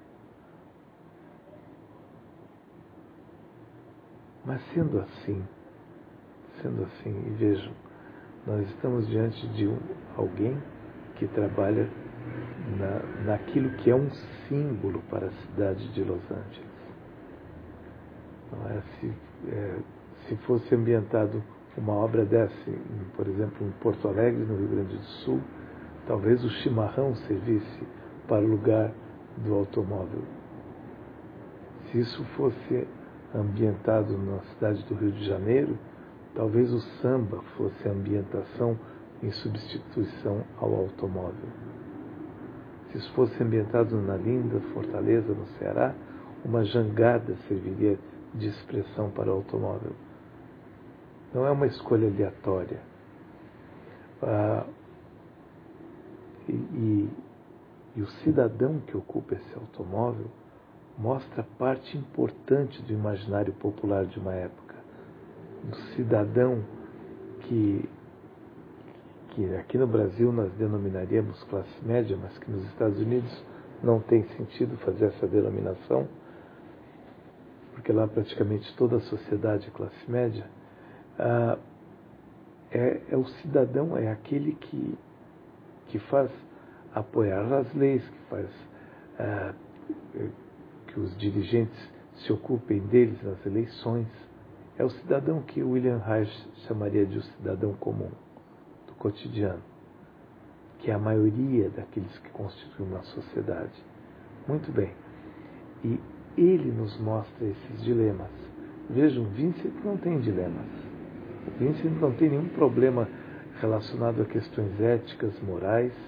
Mas sendo assim, sendo assim, e vejam, nós estamos diante de um, alguém que trabalha na, naquilo que é um símbolo para a cidade de Los Angeles. Não é? Se, é, se fosse ambientado uma obra dessa, em, por exemplo, em Porto Alegre, no Rio Grande do Sul, talvez o chimarrão servisse para o lugar do automóvel. Se isso fosse ambientado na cidade do Rio de Janeiro, talvez o samba fosse a ambientação em substituição ao automóvel. Se isso fosse ambientado na linda Fortaleza, no Ceará, uma jangada serviria de expressão para o automóvel. Não é uma escolha aleatória. Ah, e, e, e o cidadão que ocupa esse automóvel mostra parte importante do imaginário popular de uma época. Um cidadão que, que aqui no Brasil nós denominaríamos classe média, mas que nos Estados Unidos não tem sentido fazer essa denominação, porque lá praticamente toda a sociedade é classe média. Ah, é, é o cidadão, é aquele que, que faz apoiar as leis, que faz ah, que os dirigentes se ocupem deles nas eleições. É o cidadão que William Reich chamaria de o cidadão comum, do cotidiano, que é a maioria daqueles que constituem uma sociedade. Muito bem. E ele nos mostra esses dilemas. Vejam, Vincent não tem dilemas. Vincent não tem nenhum problema relacionado a questões éticas, morais,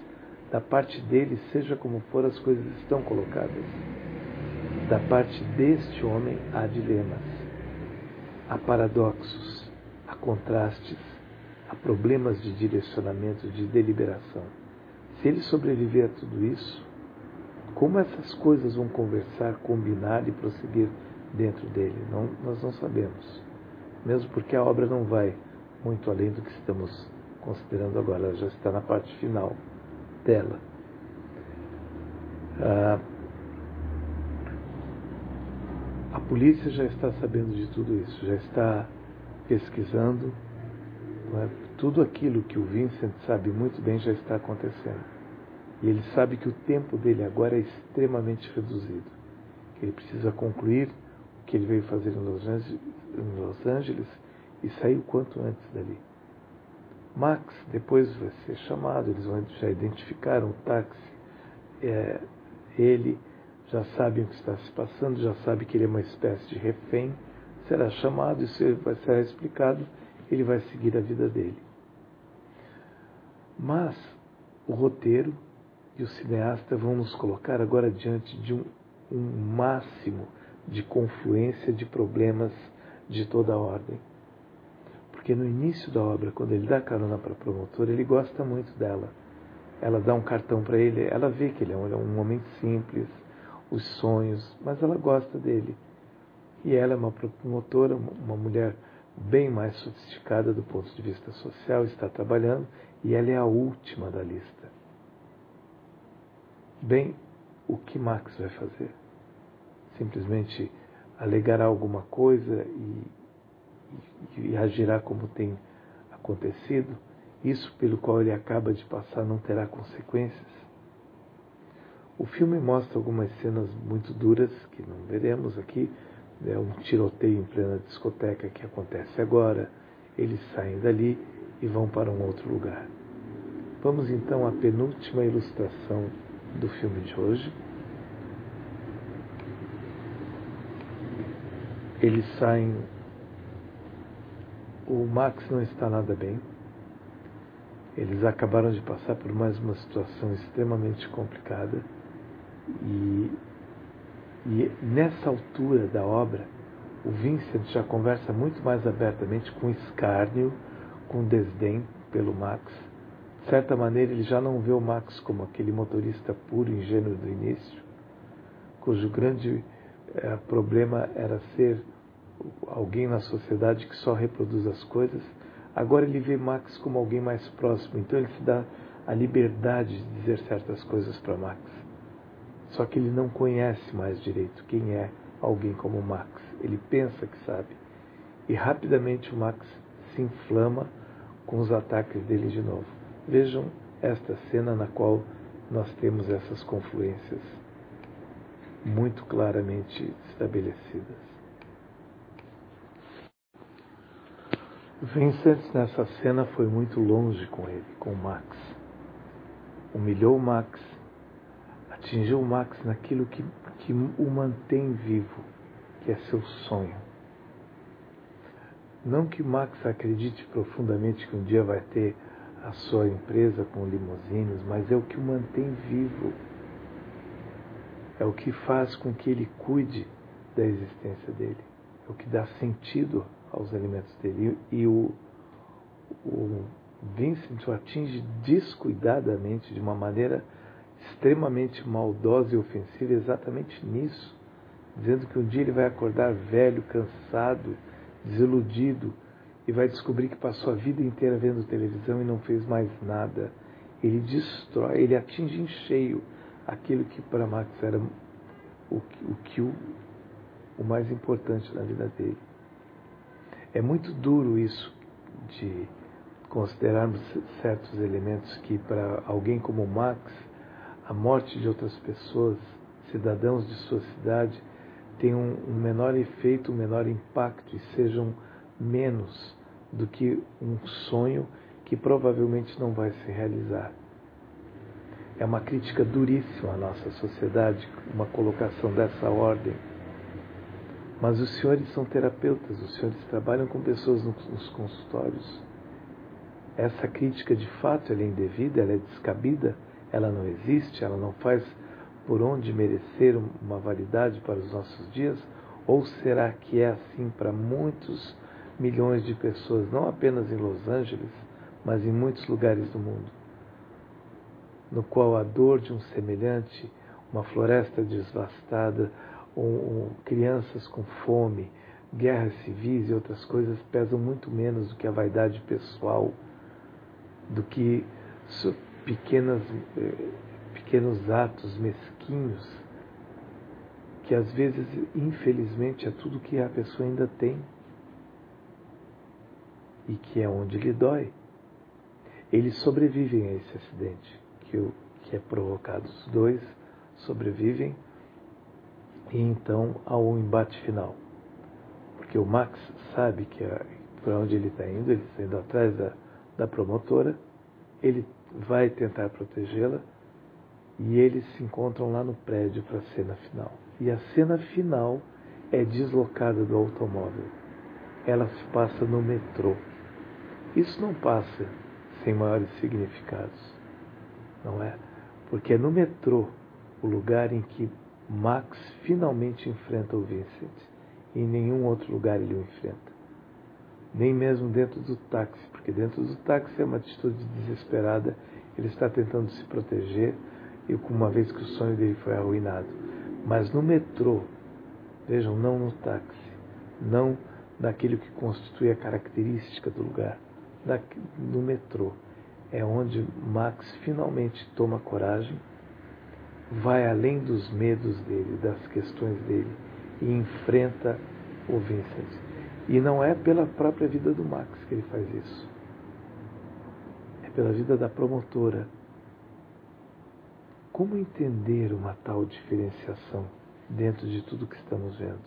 Da parte dele, seja como for, as coisas estão colocadas. Da parte deste homem, há dilemas, há paradoxos, há contrastes, há problemas de direcionamento, de deliberação. Se ele sobreviver a tudo isso, como essas coisas vão conversar, combinar e prosseguir dentro dele? Não, nós não sabemos. Mesmo porque a obra não vai muito além do que estamos considerando agora. Ela já está na parte final dela. Ah, a polícia já está sabendo de tudo isso, já está pesquisando. Não é? Tudo aquilo que o Vincent sabe muito bem já está acontecendo. E ele sabe que o tempo dele agora é extremamente reduzido. Que ele precisa concluir o que ele veio fazer em Los Angeles, em Los Angeles e sair o quanto antes dali. Max depois vai ser chamado, eles vão, já identificaram o táxi. É, ele já sabe o que está se passando, já sabe que ele é uma espécie de refém. Será chamado, isso vai ser explicado, ele vai seguir a vida dele. Mas o roteiro e o cineasta vão nos colocar agora diante de um, um máximo de confluência de problemas de toda a ordem. Porque no início da obra, quando ele dá carona para a promotora, ele gosta muito dela. Ela dá um cartão para ele, ela vê que ele é um, um homem simples, os sonhos, mas ela gosta dele. E ela é uma promotora, uma mulher bem mais sofisticada do ponto de vista social, está trabalhando, e ela é a última da lista. Bem, o que Max vai fazer? Simplesmente alegará alguma coisa e, e, e agirá como tem acontecido? Isso pelo qual ele acaba de passar não terá consequências? O filme mostra algumas cenas muito duras, que não veremos aqui. É um tiroteio em plena discoteca que acontece agora. Eles saem dali e vão para um outro lugar. Vamos então à penúltima ilustração do filme de hoje. Eles saem. O Max não está nada bem. Eles acabaram de passar por mais uma situação extremamente complicada. E, e nessa altura da obra, o Vincent já conversa muito mais abertamente, com escárnio, com desdém pelo Max. De certa maneira, ele já não vê o Max como aquele motorista puro e ingênuo do início, cujo grande eh, problema era ser alguém na sociedade que só reproduz as coisas. Agora ele vê Max como alguém mais próximo, então ele se dá a liberdade de dizer certas coisas para Max. Só que ele não conhece mais direito quem é alguém como Max. Ele pensa que sabe. E rapidamente o Max se inflama com os ataques dele de novo. Vejam esta cena na qual nós temos essas confluências muito claramente estabelecidas. Vincent nessa cena foi muito longe com ele, com o Max. Humilhou o Max, atingiu o Max naquilo que, que o mantém vivo, que é seu sonho. Não que o Max acredite profundamente que um dia vai ter a sua empresa com limusines, mas é o que o mantém vivo. É o que faz com que ele cuide da existência dele. É o que dá sentido aos alimentos dele. E, e o, o Vincent o atinge descuidadamente, de uma maneira extremamente maldosa e ofensiva, exatamente nisso, dizendo que um dia ele vai acordar velho, cansado, desiludido, e vai descobrir que passou a vida inteira vendo televisão e não fez mais nada. Ele destrói, ele atinge em cheio aquilo que para Max era o, o que o, o mais importante na vida dele. É muito duro isso de considerarmos certos elementos que para alguém como Max, a morte de outras pessoas, cidadãos de sua cidade, tem um, um menor efeito, um menor impacto e sejam menos do que um sonho que provavelmente não vai se realizar. É uma crítica duríssima à nossa sociedade, uma colocação dessa ordem. Mas os senhores são terapeutas, os senhores trabalham com pessoas nos, nos consultórios. Essa crítica, de fato, ela é indevida, ela é descabida, ela não existe, ela não faz por onde merecer uma validade para os nossos dias? Ou será que é assim para muitos milhões de pessoas, não apenas em Los Angeles, mas em muitos lugares do mundo, no qual a dor de um semelhante, uma floresta devastada, ou, ou crianças com fome, guerras civis e outras coisas pesam muito menos do que a vaidade pessoal, do que pequenas, pequenos atos mesquinhos, que às vezes, infelizmente, é tudo que a pessoa ainda tem e que é onde lhe dói. Eles sobrevivem a esse acidente que, o, que é provocado. Os dois sobrevivem e então há um embate final. Porque o Max sabe que para onde ele está indo, ele está indo atrás da, da promotora, ele vai tentar protegê-la e eles se encontram lá no prédio para a cena final. E a cena final é deslocada do automóvel. Ela se passa no metrô. Isso não passa sem maiores significados, não é? Porque é no metrô o lugar em que Max finalmente enfrenta o Vincent. E em nenhum outro lugar ele o enfrenta. Nem mesmo dentro do táxi, porque dentro do táxi é uma atitude desesperada. Ele está tentando se proteger, e uma vez que o sonho dele foi arruinado. Mas no metrô, vejam, não no táxi, não naquilo que constitui a característica do lugar, no metrô, é onde Max finalmente toma coragem, vai além dos medos dele, das questões dele, e enfrenta o Vincent. E não é pela própria vida do Max que ele faz isso. É pela vida da promotora. Como entender uma tal diferenciação dentro de tudo que estamos vendo?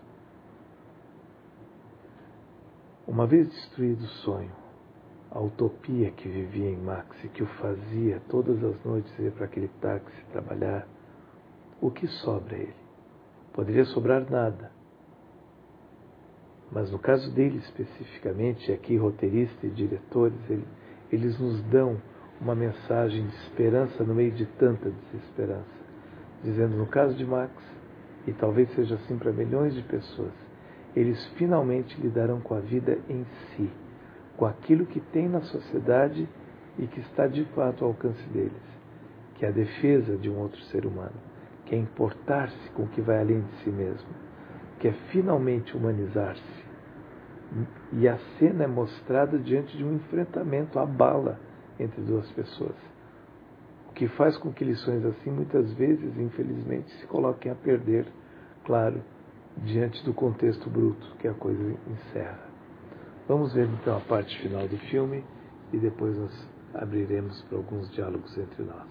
Uma vez destruído o sonho, a utopia que vivia em Max e que o fazia todas as noites ir para aquele táxi trabalhar, o que sobra a ele? Poderia sobrar nada. Mas no caso dele especificamente, aqui roteiristas e diretores, ele, eles nos dão uma mensagem de esperança no meio de tanta desesperança, dizendo, no caso de Max, e talvez seja assim para milhões de pessoas, eles finalmente lidarão com a vida em si, com aquilo que tem na sociedade e que está de fato ao alcance deles, que é a defesa de um outro ser humano, que é importar-se com o que vai além de si mesmo, que é finalmente humanizar-se. E a cena é mostrada diante de um enfrentamento à bala entre duas pessoas, o que faz com que lições assim muitas vezes, infelizmente, se coloquem a perder, claro, diante do contexto bruto que a coisa encerra. Vamos ver então a parte final do filme e depois nós abriremos para alguns diálogos entre nós.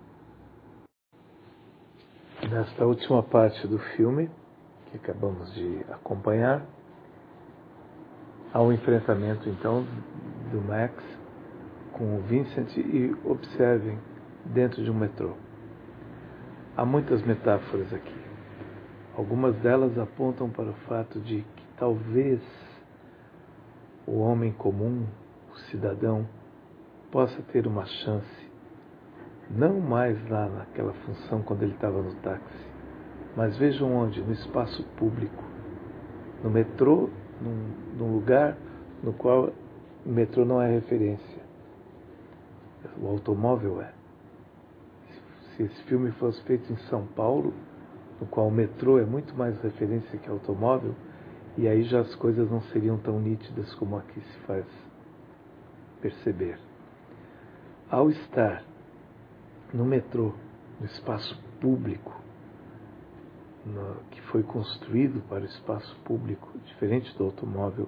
Nesta última parte do filme, que acabamos de acompanhar, há um enfrentamento então do Max com o Vincent e observem dentro de um metrô. Há muitas metáforas aqui. Algumas delas apontam para o fato de que talvez o homem comum, o cidadão, possa ter uma chance, não mais lá naquela função quando ele estava no táxi, mas vejam onde, no espaço público, no metrô, num, num lugar no qual o metrô não é referência, o automóvel é. Se esse filme fosse feito em São Paulo, no qual o metrô é muito mais referência que automóvel, e aí já as coisas não seriam tão nítidas como aqui se faz perceber. Ao estar no metrô, no espaço público, no, que foi construído para o espaço público, diferente do automóvel,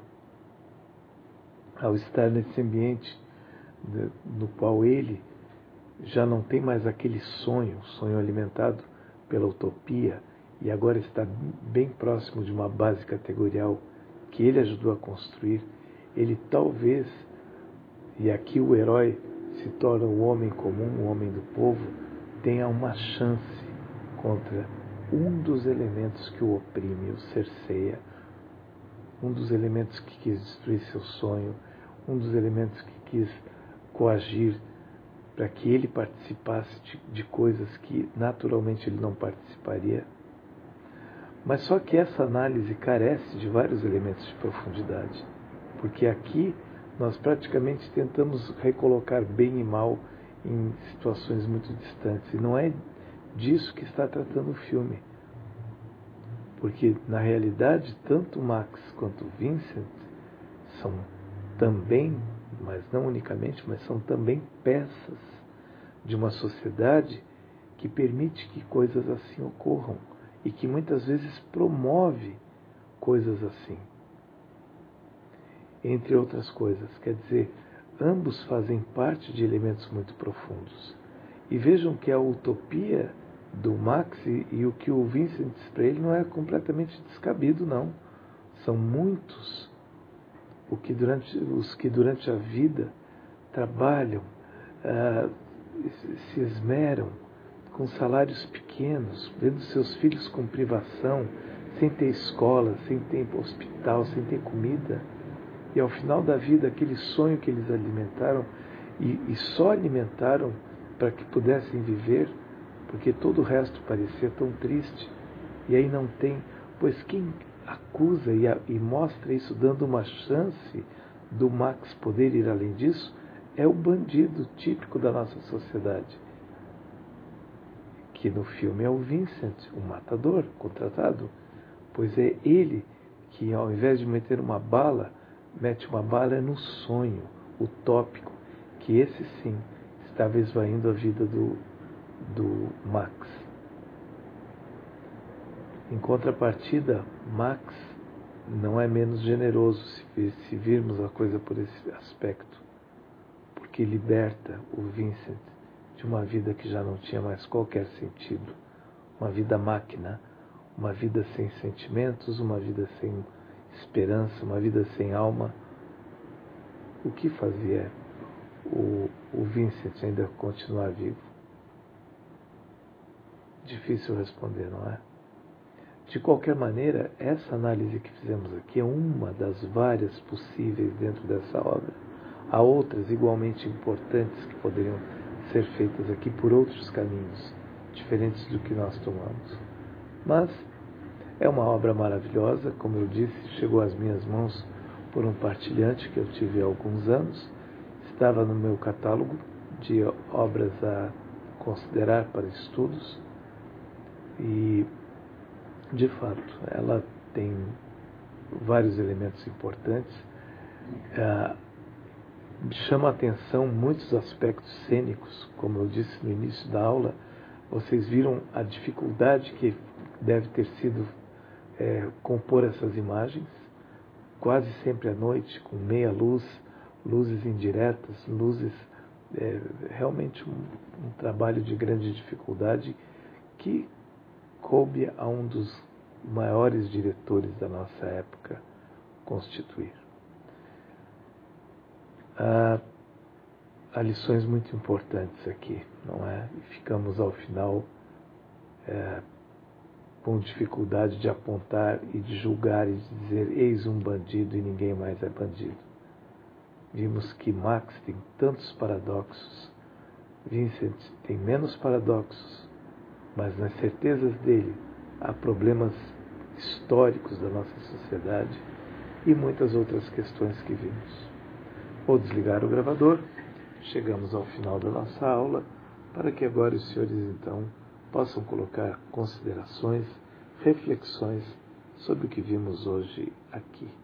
ao estar nesse ambiente de, no qual ele já não tem mais aquele sonho, sonho alimentado pela utopia, e agora está bem próximo de uma base categorial que ele ajudou a construir, ele talvez, e aqui o herói se torna o homem comum, o homem do povo, tenha uma chance contra um dos elementos que o oprime, o cerceia, um dos elementos que quis destruir seu sonho, um dos elementos que quis coagir para que ele participasse de, de coisas que naturalmente ele não participaria. Mas só que essa análise carece de vários elementos de profundidade, porque aqui nós praticamente tentamos recolocar bem e mal em situações muito distantes, e não é disso que está tratando o filme. Porque, na realidade, tanto Max quanto Vincent são também, mas não unicamente, mas são também peças de uma sociedade que permite que coisas assim ocorram e que muitas vezes promove coisas assim. Entre outras coisas, quer dizer, ambos fazem parte de elementos muito profundos. E vejam que a utopia do Max e, e o que o Vincent diz para ele não é completamente descabido, não. São muitos o que durante, os que durante a vida trabalham, ah, se esmeram com salários pequenos, vendo seus filhos com privação, sem ter escola, sem ter hospital, sem ter comida. E ao final da vida, aquele sonho que eles alimentaram, e, e só alimentaram para que pudessem viver, porque todo o resto parecia tão triste, e aí não tem, pois quem acusa e, a, e mostra isso dando uma chance do Max poder ir além disso, é o bandido típico da nossa sociedade, que no filme é o Vincent, o matador contratado, pois é ele que, ao invés de meter uma bala, mete uma bala no sonho utópico, que esse sim estava esvaindo a vida do, do Max. Em contrapartida, Max não é menos generoso se, se virmos a coisa por esse aspecto, porque liberta o Vincent de uma vida que já não tinha mais qualquer sentido, uma vida máquina, uma vida sem sentimentos, uma vida sem esperança, uma vida sem alma. O que fazia o, o Vincent ainda continuar vivo? Difícil responder, não é? De qualquer maneira, essa análise que fizemos aqui é uma das várias possíveis dentro dessa obra. Há outras igualmente importantes que poderiam ser feitas aqui por outros caminhos, diferentes do que nós tomamos. Mas é uma obra maravilhosa, como eu disse, chegou às minhas mãos por um partilhante que eu tive há alguns anos, estava no meu catálogo de obras a considerar para estudos e, de fato, ela tem vários elementos importantes. Ah, chama a atenção muitos aspectos cênicos, como eu disse no início da aula. Vocês viram a dificuldade que deve ter sido é, compor essas imagens, quase sempre à noite, com meia luz, luzes indiretas, luzes, é, realmente um, um trabalho de grande dificuldade que coube a um dos maiores diretores da nossa época constituir. Há, há lições muito importantes aqui, não é? E ficamos ao final é, com dificuldade de apontar e de julgar e de dizer eis um bandido e ninguém mais é bandido. Vimos que Max tem tantos paradoxos, Vincent tem menos paradoxos, mas nas certezas dele há problemas históricos da nossa sociedade e muitas outras questões que vimos. Vou desligar o gravador, chegamos ao final da nossa aula, para que agora os senhores então possam colocar considerações, reflexões sobre o que vimos hoje aqui.